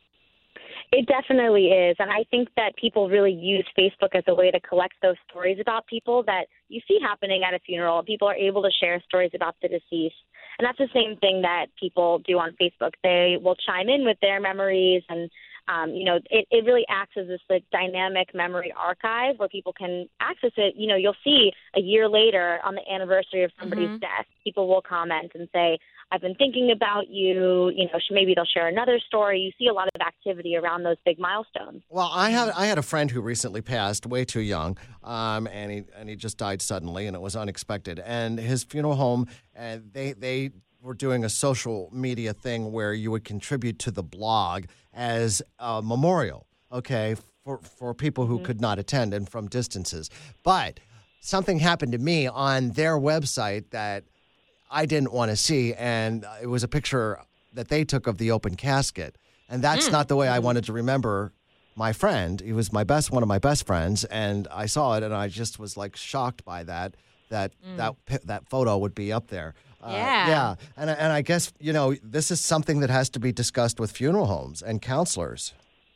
It definitely is. And I think that people really use Facebook as a way to collect those stories about people that you see happening at a funeral. People are able to share stories about the deceased. And that's the same thing that people do on Facebook. They will chime in with their memories, and Um, you know, it, it really acts as this like dynamic memory archive where people can access it. You know, you'll see a year later on the anniversary of somebody's mm-hmm. death, people will comment and say, I've been thinking about you. You know, maybe they'll share another story. You see a lot of activity around those big milestones. Well, I had I had a friend who recently passed, way too young, um, and he and he just died suddenly, and it was unexpected. And his funeral home, uh, they they. were doing a social media thing where you would contribute to the blog as a memorial, okay, for, for people who mm-hmm. could not attend and from distances. But something happened to me on their website that I didn't want to see, and it was a picture that they took of the open casket. And that's mm. not the way I wanted to remember my friend. He was my best, one of my best friends, and I saw it, and I just was, like, shocked by that, that mm. that that photo would be up there. Uh, yeah. Yeah. And, and I guess, you know, this is something that has to be discussed with funeral homes and counselors.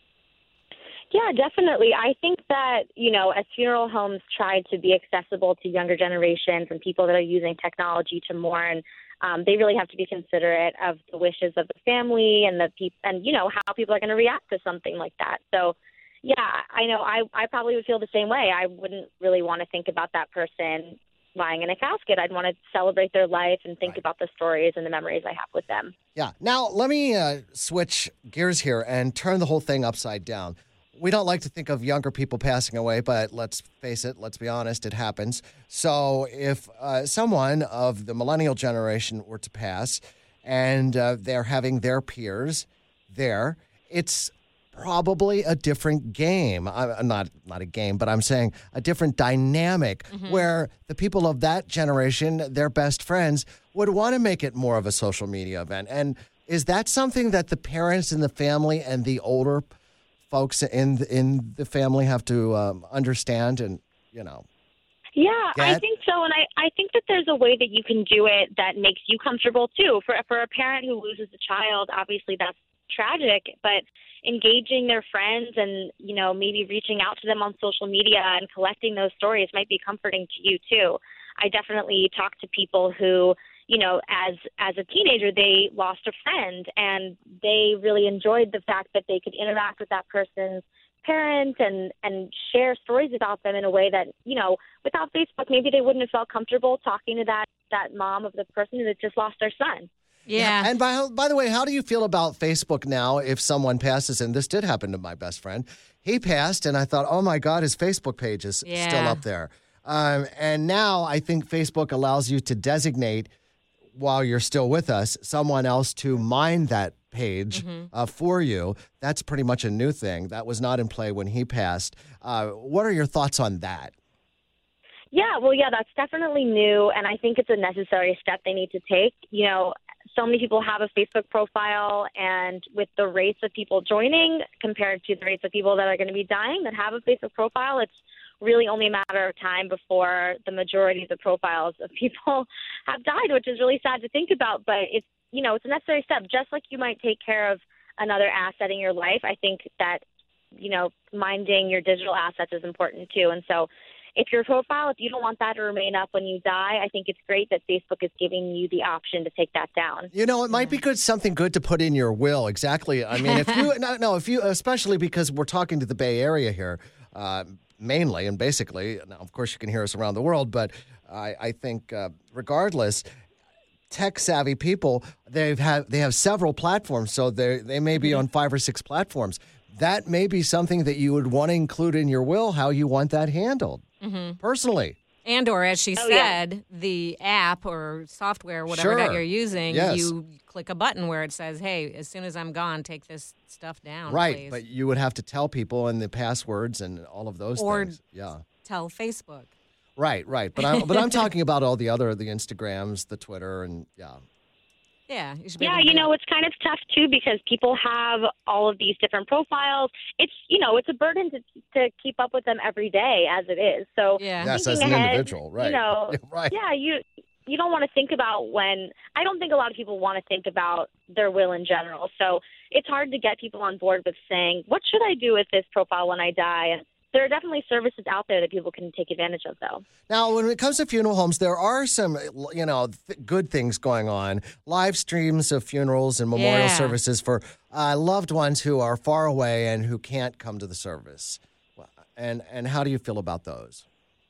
Yeah, definitely. I think that, you know, as funeral homes try to be accessible to younger generations and people that are using technology to mourn, um, they really have to be considerate of the wishes of the family and the peop- and, you know, how people are going to react to something like that. So, yeah, I know I, I probably would feel the same way. I wouldn't really want to think about that person lying in a casket. I'd want to celebrate their life and think right. about the stories and the memories I have with them. Yeah. Now, let me uh, switch gears here and turn the whole thing upside down. We don't like to think of younger people passing away, but let's face it, let's be honest, it happens. So if uh, someone of the millennial generation were to pass and uh, they're having their peers there, it's probably a different game. Uh, not not a game, but I'm saying a different dynamic mm-hmm. where the people of that generation, their best friends, would want to make it more of a social media event. And is that something that the parents in the family and the older folks in the, in the family have to um, understand and, you know, Yeah, get? I think so. And I, I think that there's a way that you can do it that makes you comfortable, too. For, for a parent who loses a child, obviously that's tragic, but engaging their friends and, you know, maybe reaching out to them on social media and collecting those stories might be comforting to you, too. I definitely talk to people who, you know, as as a teenager, they lost a friend and they really enjoyed the fact that they could interact with that person's parent and, and share stories about them in a way that, you know, without Facebook, maybe they wouldn't have felt comfortable talking to that, that mom of the person who had just lost their son. Yeah. And by by the way, how do you feel about Facebook now if someone passes? And this did happen to my best friend. He passed, and I thought, oh, my God, his Facebook page is yeah. still up there. Um, and now I think Facebook allows you to designate, while you're still with us, someone else to mine that page mm-hmm. uh, for you. That's pretty much a new thing. That was not in play when he passed. Uh, what are your thoughts on that? Yeah, well, yeah, that's definitely new, and I think it's a necessary step they need to take. You know, so many people have a Facebook profile, and with the rates of people joining compared to the rates of people that are going to be dying that have a Facebook profile, it's really only a matter of time before the majority of the profiles of people have died, which is really sad to think about. But it's, you know, it's a necessary step. Just like you might take care of another asset in your life, I think that, you know, minding your digital assets is important too. And so if your profile, if you don't want that to remain up when you die, I think it's great that Facebook is giving you the option to take that down. You know, it might be good, something good to put in your will. Exactly. I mean, if you, no, no, if you, especially because we're talking to the Bay Area here, uh, mainly and basically, now, of course, you can hear us around the world, but I, I think uh, regardless, tech-savvy people, they've have, they have several platforms, so they they may be on five or six platforms. That may be something that you would want to include in your will, how you want that handled, mm-hmm. personally. And or, as she oh, said, yeah. the app or software, whatever Sure. that you're using, Yes. you click a button where it says, hey, as soon as I'm gone, take this stuff down, Right, please. but you would have to tell people and the passwords and all of those Or things. Yeah. tell Facebook. Right, right. But I'm, but I'm talking about all the other, the Instagrams, the Twitter, and yeah. Yeah, you should be Yeah, able to you do know, it's kind of tough, too, because people have all of these different profiles. It's, you know, it's a burden to to keep up with them every day as it is. So Yeah. Yes, as thinking an ahead, individual, right. You know, Right. yeah, you you don't want to think about when – I don't think a lot of people want to think about their will in general. So it's hard to get people on board with saying, what should I do with this profile when I die? And there are definitely services out there that people can take advantage of, though. Now, when it comes to funeral homes, there are some, you know, th- good things going on. Live streams of funerals and memorial Yeah. services for uh, loved ones who are far away and who can't come to the service. And and how do you feel about those?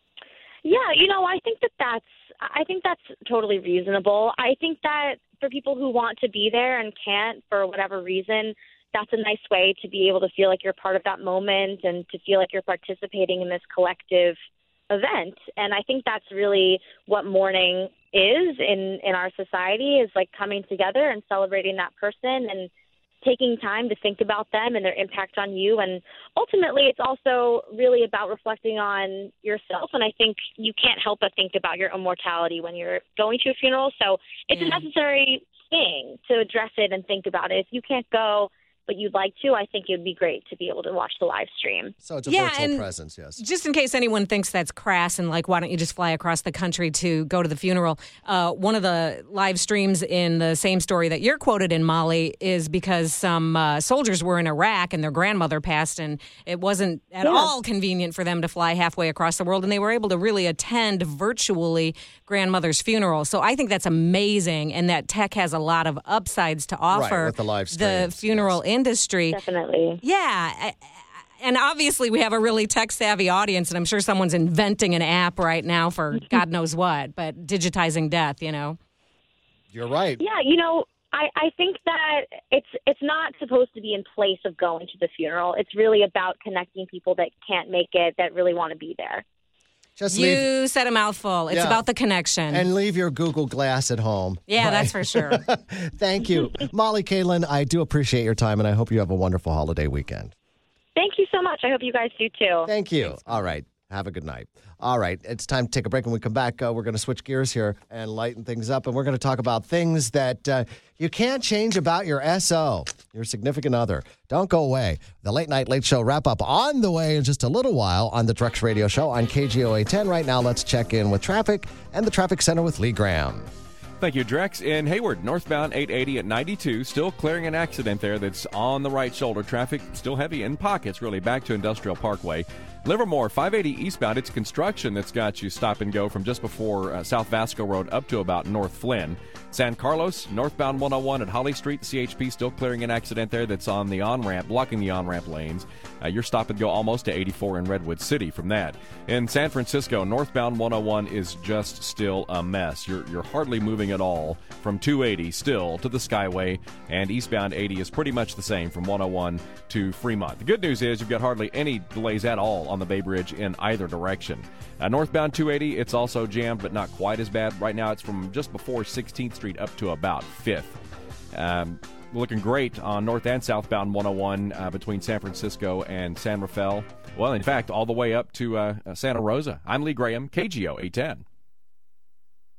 Yeah, you know, I think that that's I think that's totally reasonable. I think that for people who want to be there and can't for whatever reason, that's a nice way to be able to feel like you're part of that moment and to feel like you're participating in this collective event. And I think that's really what mourning is in, in our society, is like coming together and celebrating that person and taking time to think about them and their impact on you. And ultimately, it's also really about reflecting on yourself. And I think you can't help but think about your own mortality when you're going to a funeral. So it's Yeah. a necessary thing to address it and think about it. If you can't go, but you'd like to, I think it would be great to be able to watch the live stream. So it's a Yeah, virtual and presence, yes. Just in case anyone thinks that's crass and like, why don't you just fly across the country to go to the funeral? Uh, one of the live streams in the same story that you're quoted in, Molly, is because some uh, soldiers were in Iraq and their grandmother passed, and it wasn't at Yeah. all convenient for them to fly halfway across the world, and they were able to really attend virtually grandmother's funeral. So I think that's amazing, and that tech has a lot of upsides to offer with the live the streams, funeral industry. Definitely. Yeah. I- And obviously, we have a really tech-savvy audience, and I'm sure someone's inventing an app right now for God knows what, but digitizing death, you know? You're right. Yeah, you know, I, I think that it's it's not supposed to be in place of going to the funeral. It's really about connecting people that can't make it, that really want to be there. Just You leave, said a mouthful. It's Yeah. about the connection. and leave your Google Glass at home. yeah, Right. that's for sure. Thank you. Molly Kalin, I do appreciate your time, and I hope you have a wonderful holiday weekend. Thank you so much. I hope you guys do too. Thank you. All right. Have a good night. All right. It's time to take a break. When we come back, uh, we're going to switch gears here and lighten things up. And we're going to talk about things that uh, you can't change about your S O, your significant other. Don't go away. The Late Night Late Show wrap up on the way in just a little while on the Drex Radio Show on K G O A ten. Right now, let's check in with traffic and the Traffic Center with Lee Graham. Thank you, Drex. In Hayward, northbound eight eighty at ninety-two, still clearing an accident there that's on the right shoulder. Traffic still heavy in pockets, really, back to Industrial Parkway. Livermore, five eighty eastbound, it's construction that's got you stop and go from just before uh, South Vasco Road up to about North Flynn. San Carlos, northbound one oh one at Holly Street, the C H P still clearing an accident there that's on the on-ramp, blocking the on-ramp lanes. Uh, you're stop and go almost to eighty-four in Redwood City from that. In San Francisco, northbound one oh one is just still a mess. You're, you're hardly moving at all from two eighty still to the Skyway, and eastbound eighty is pretty much the same from one oh one to Fremont. The good news is you've got hardly any delays at all on the Bay Bridge in either direction. Uh, northbound two eighty, it's also jammed, but not quite as bad. Right now, it's from just before sixteenth Street up to about fifth. Um, looking great on north and southbound one oh one uh, between San Francisco and San Rafael. Well, in fact, all the way up to uh, Santa Rosa. I'm Lee Graham, K G O A ten.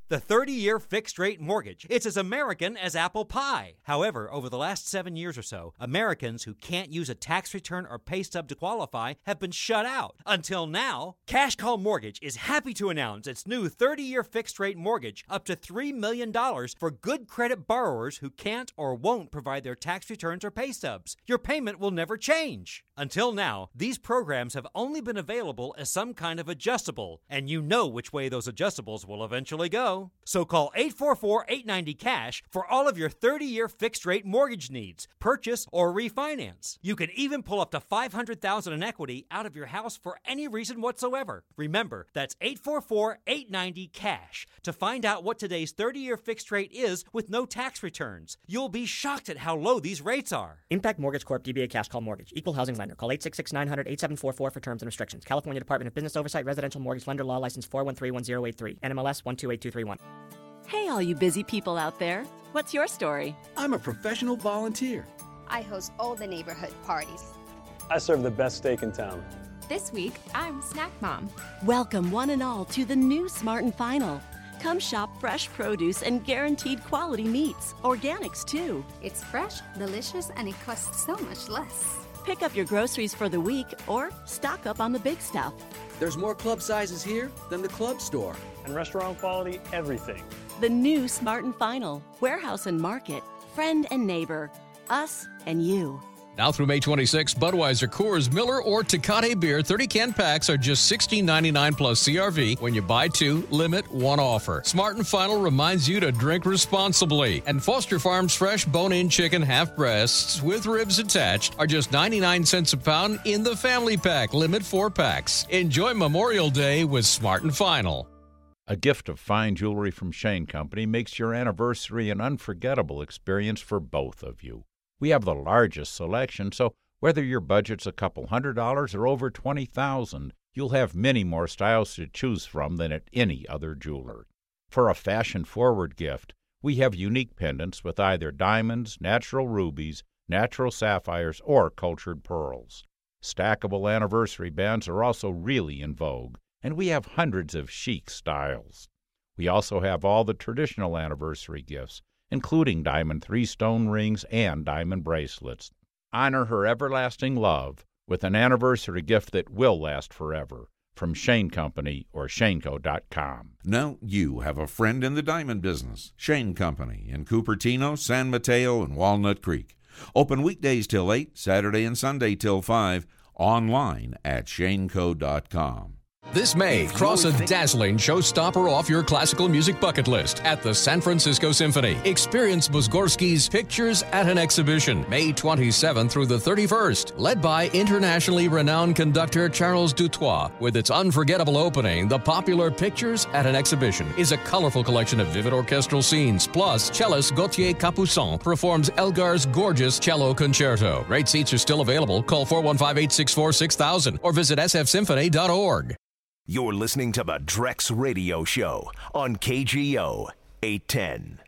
The thirty-year fixed-rate mortgage. It's as American as apple pie. However, over the last seven years or so, Americans who can't use a tax return or pay stub to qualify have been shut out. Until now, Cash Call Mortgage is happy to announce its new thirty-year fixed-rate mortgage up to three million dollars for good credit borrowers who can't or won't provide their tax returns or pay stubs. Your payment will never change. Until now, these programs have only been available as some kind of adjustable, and you know which way those adjustables will eventually go. So call eight four four, eight nine zero, CASH for all of your thirty-year fixed-rate mortgage needs, purchase or refinance. You can even pull up to five hundred thousand dollars in equity out of your house for any reason whatsoever. Remember, that's eight four four, eight nine zero, CASH to find out what today's thirty-year fixed rate is with no tax returns. You'll be shocked at how low these rates are. Impact Mortgage Corp. D B A Cash Call Mortgage. Equal housing lender. Call eight six six, nine hundred, eight seven four four for terms and restrictions. California Department of Business Oversight. Residential Mortgage Lender Law License four one three one zero eight three. N M L S one two eight two three one. Hey, all you busy people out there. What's your story? I'm a professional volunteer. I host all the neighborhood parties. I serve the best steak in town. This week, I'm Snack Mom. Welcome one and all to the new Smart and Final. Come shop fresh produce and guaranteed quality meats. Organics, too. It's fresh, delicious, and it costs so much less. Pick up your groceries for the week or stock up on the big stuff. There's more club sizes here than the club store. And restaurant quality everything. The new Smart and Final. Warehouse and Market. Friend and neighbor. Us and you. Now through May twenty-sixth, Budweiser, Coors, Miller, or Tecate beer thirty-can packs are just sixteen ninety-nine plus C R V when you buy two, limit one offer. Smart and Final reminds you to drink responsibly. And Foster Farms fresh bone-in chicken half breasts with ribs attached are just ninety-nine cents a pound in the family pack, limit four packs. Enjoy Memorial Day with Smart and Final. A gift of fine jewelry from Shane Company makes your anniversary an unforgettable experience for both of you. We have the largest selection, so whether your budget's a couple hundred dollars or over twenty thousand dollars, you'll have many more styles to choose from than at any other jeweler. For a fashion-forward gift, we have unique pendants with either diamonds, natural rubies, natural sapphires, or cultured pearls. Stackable anniversary bands are also really in vogue, and we have hundreds of chic styles. We also have all the traditional anniversary gifts, including diamond three-stone rings and diamond bracelets. Honor her everlasting love with an anniversary gift that will last forever from Shane Company or Shaneco dot com. Now you have a friend in the diamond business. Shane Company in Cupertino, San Mateo, and Walnut Creek. Open weekdays till eight, Saturday and Sunday till five, online at Shaneco dot com. This May, cross a dazzling showstopper off your classical music bucket list at the San Francisco Symphony. Experience Mussorgsky's Pictures at an Exhibition, May twenty-seventh through the thirty-first. Led by internationally renowned conductor Charles Dutoit. With its unforgettable opening, the popular Pictures at an Exhibition is a colorful collection of vivid orchestral scenes. Plus, cellist Gauthier Capuçon performs Elgar's gorgeous cello concerto. Great seats are still available. Call four one five, eight six four, six thousand or visit s f symphony dot org. You're listening to the Drex Radio Show on K G O eight ten.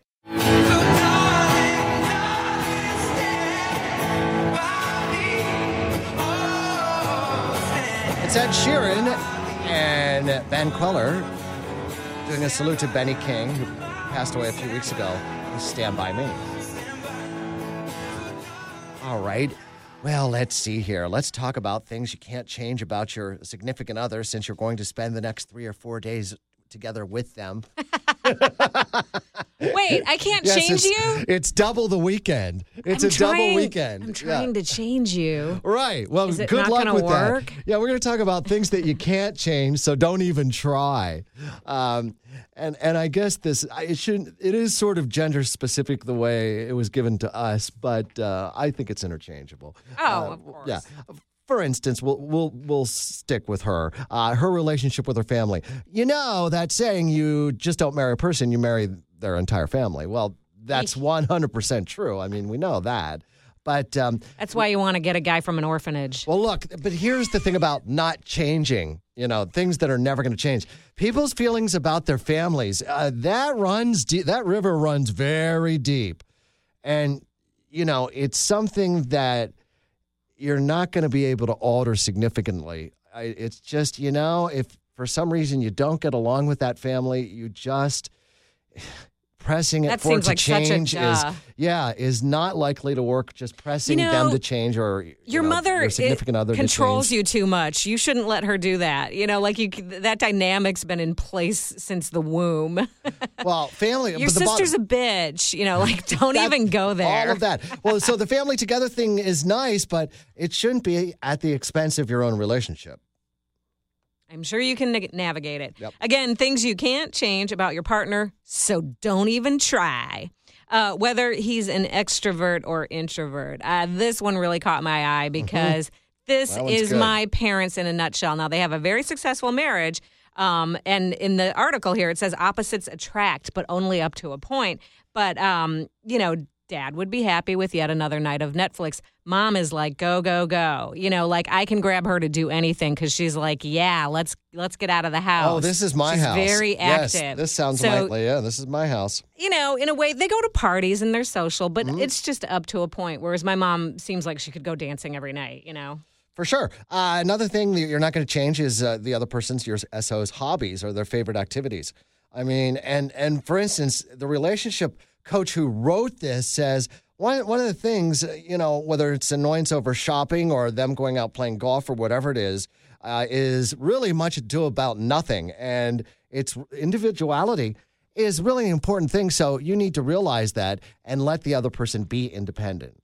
It's Ed Sheeran and Ben Queller doing a salute to Benny King, who passed away a few weeks ago. Stand By Me. All right. Well, let's see here. Let's talk about things you can't change about your significant other since you're going to spend the next three or four days together with them. Wait, I can't yes, change it's, you? It's double the weekend. It's I'm a trying, double weekend. I'm trying yeah. to change you. Right. Well, Is it good not luck gonna with work? that. Yeah, we're going to talk about things that you can't change, so don't even try. Um, and and I guess this it shouldn't. It is sort of gender specific the way it was given to us, but uh, I think it's interchangeable. Oh, uh, of course. Yeah. For instance, we'll we'll we'll stick with her. Uh, her relationship with her family. You know that saying, you just don't marry a person, you marry their entire family. Well, that's one hundred percent true. I mean, we know that. But um, that's why you want to get a guy from an orphanage. Well, look, but here's the thing about not changing, you know, things that are never going to change. People's feelings about their families, uh, that runs deep, that river runs very deep. And, you know, it's something that you're not going to be able to alter significantly. I, it's just, you know, if for some reason you don't get along with that family, you just, pressing it That for seems it to like such a change is duh. yeah is not likely to work. Just pressing You know, them to change, or you Your know, mother your significant it other to controls change. you too much. You shouldn't let her do that. You know, like you, that dynamic's been in place since the womb. Well, family. Your but the sister's bottom- a bitch. You know, like don't That- even go there. All of that. Well, so the family together thing is nice, but it shouldn't be at the expense of your own relationship. I'm sure you can na- navigate it. Yep. Again, things you can't change about your partner, so don't even try. Uh, whether he's an extrovert or introvert. Uh, this one really caught my eye because mm-hmm. this That one's is good. my parents in a nutshell. Now, they have a very successful marriage. Um, and in the article here, it says opposites attract, but only up to a point. But, um, you know, Dad would be happy with yet another night of Netflix. Mom is like, go, go, go. You know, like I can grab her to do anything because she's like, yeah, let's let's get out of the house. Oh, this is my she's house. very Yes, active. this sounds so, like, yeah, this is my house. You know, in a way, they go to parties and they're social, but Mm-hmm. it's just up to a point. Whereas my mom seems like she could go dancing every night, you know? For sure. Uh, another thing that you're not going to change is uh, the other person's, your S O's hobbies or their favorite activities. I mean, and and for instance, the relationship coach who wrote this says one one of the things, uh, you know, whether it's annoyance over shopping or them going out playing golf or whatever it is, uh, is really much ado about nothing. And it's individuality is really an important thing. So you need to realize that and let the other person be independent.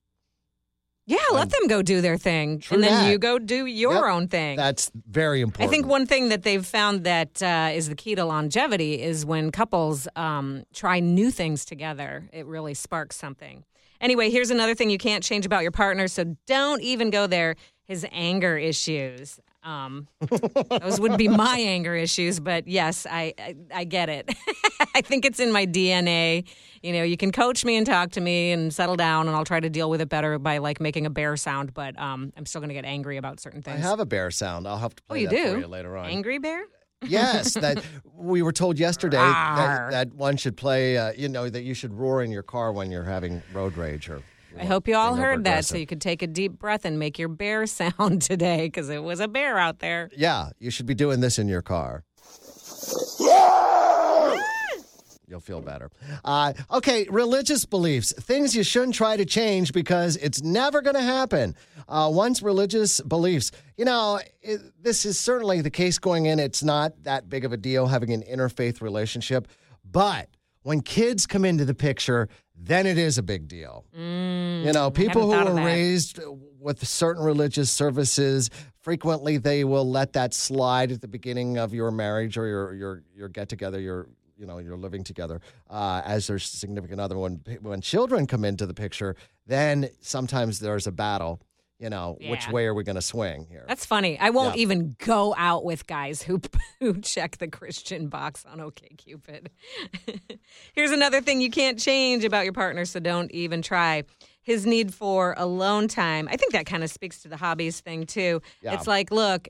Yeah, let them go do their thing. True And then that. you go do your Yep. own thing. That's very important. I think one thing that they've found that uh, is the key to longevity is when couples um, try new things together. It really sparks something. Anyway, here's another thing you can't change about your partner, so don't even go there. His anger issues. Um, those would be my anger issues, but yes, I, I, I get it. I think it's in my D N A. You know, you can coach me and talk to me and settle down, and I'll try to deal with it better by like making a bear sound, but um, I'm still going to get angry about certain I things. have a bear sound. I'll have to play Oh, you that do? for you later on. Angry bear? Yes, that we were told yesterday that, Rawr. that one should play, uh, you know, that you should roar in your car when you're having road rage or. I hope you all being heard that, so overaggressive. you could take a deep breath and make your bear sound today, because it was a bear out there. Yeah, you should be doing this in your car. You'll feel better. Uh, okay, religious beliefs. Things you shouldn't try to change because it's never going to happen. Uh, one's religious beliefs. You know, it, this is certainly the case going in. It's not that big of a deal having an interfaith relationship. But when kids come into the picture, then it is a big deal. Mm, You know, people who I haven't thought of were that. raised with certain religious services, frequently they will let that slide at the beginning of your marriage or your your your get together, your you know, you're living together uh, as their significant other. When when children come into the picture, then sometimes there's a battle. You know, which Yeah. way are we going to swing here? That's funny. I won't Yeah. even go out with guys who who check the Christian box on OkCupid. Here's another thing you can't change about your partner, so don't even try. His need for alone time. I think that kind of speaks to the hobbies thing, too. Yeah. It's like, look,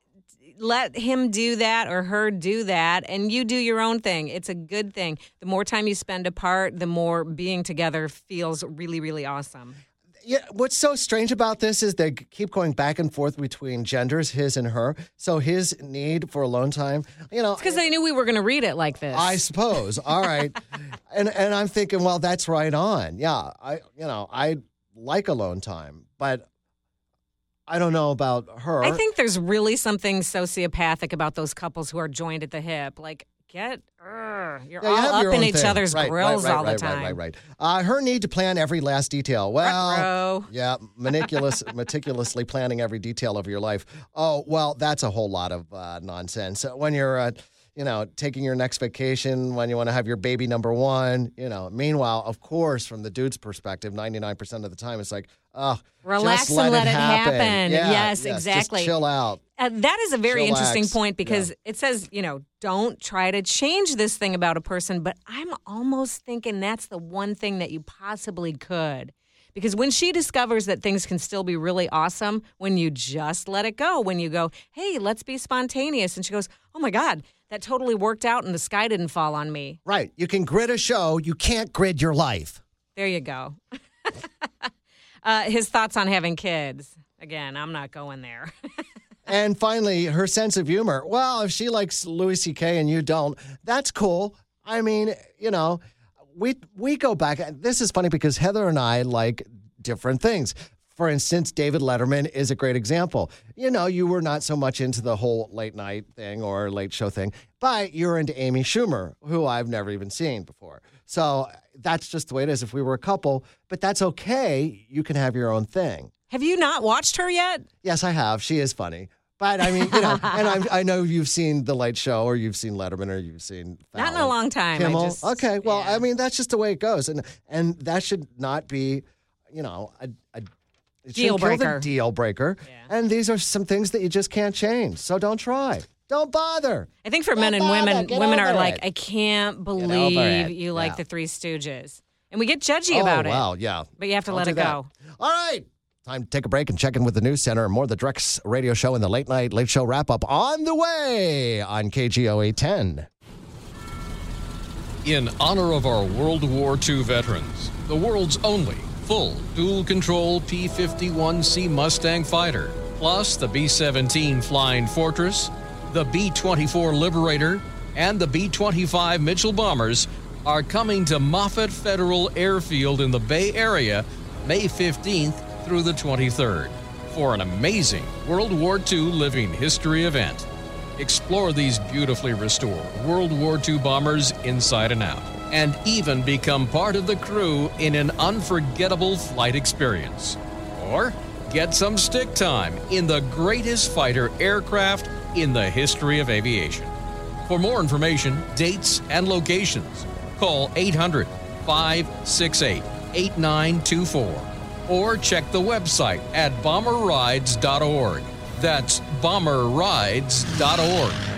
let him do that or her do that, and you do your own thing. It's a good thing. The more time you spend apart, the more being together feels really, really awesome. Yeah, what's so strange about this is they keep going back and forth between genders, his and her. So his need for alone time, you know. It's because they knew we were going to read it like this. I suppose. All right. and and I'm thinking, well, that's right on. Yeah, I you know, I like alone time, but I don't know about her. I think there's really something sociopathic about those couples who are joined at the hip. Like, get, urgh, you're Yeah, you all have up your in own each thing. other's Right, grills right, right, all right, the time. Right, right, right. Uh, her need to plan every last detail. Well, Ruh-roh. yeah, meticulous, meticulously planning every detail of your life. Oh, well, that's a whole lot of uh, nonsense. Uh, When you're, uh, you know, taking your next vacation, when you want to have your baby number one, you know. Meanwhile, of course, from the dude's perspective, ninety-nine percent of the time, it's like, oh, Relax just and let, let it it happen. happen. Yeah, Yes, yes, exactly. Just chill out. Uh, that is a very Chillax. interesting point because Yeah. it says, you know, don't try to change this thing about a person, but I'm almost thinking that's the one thing that you possibly could. Because when she discovers that things can still be really awesome when you just let it go, when you go, hey, let's be spontaneous. And she goes, oh my God, that totally worked out and the sky didn't fall on me. Right. You can grid a show. You can't grid your life. There you go. uh, his thoughts on having kids. Again, I'm not going there. And finally, her sense of humor. Well, if she likes Louis C K and you don't, that's cool. I mean, you know, we we go back. This is funny because Heather and I like different things. For instance, David Letterman is a great example. You know, you were not so much into the whole late night thing or late show thing, but you're into Amy Schumer, who I've never even seen before. So that's just the way it is if we were a couple, but that's okay. You can have your own thing. Have you not watched her yet? Yes, I have. She is funny. But I mean, you know, and I'm, I know you've seen The Late Show or you've seen Letterman or you've seen Fallon. Not in a long time. Kimmel. I just, okay, well, yeah. I mean, that's just the way it goes. And and that should not be, you know, a, a it deal shouldn't kill breaker. the deal breaker. Yeah. And these are some things that you just can't change. So don't try. Don't bother. I think for Don't men and bother. women, Get women over are like, it. I can't over believe it. you like Yeah. the Three Stooges. And we get judgy Oh, about wow, it. yeah. But you have to Don't let do it that. go. All right. Time to take a break and check in with the News Center. More of the Drex Radio Show and the Late Night Late Show wrap-up on the way on K G O eight ten. In honor of our World War Two veterans, the world's only full dual-control P fifty-one C Mustang fighter, plus the B seventeen Flying Fortress, the B twenty-four Liberator, and the B twenty-five Mitchell bombers are coming to Moffett Federal Airfield in the Bay Area May fifteenth through the twenty-third for an amazing World War Two living history event. Explore these beautifully restored World War Two bombers inside and out, and even become part of the crew in an unforgettable flight experience. Or get some stick time in the greatest fighter aircraft in the history of aviation. For more information, dates, and locations, call eight hundred, five six eight, eight nine two four or check the website at bomber rides dot org. That's bomber rides dot org.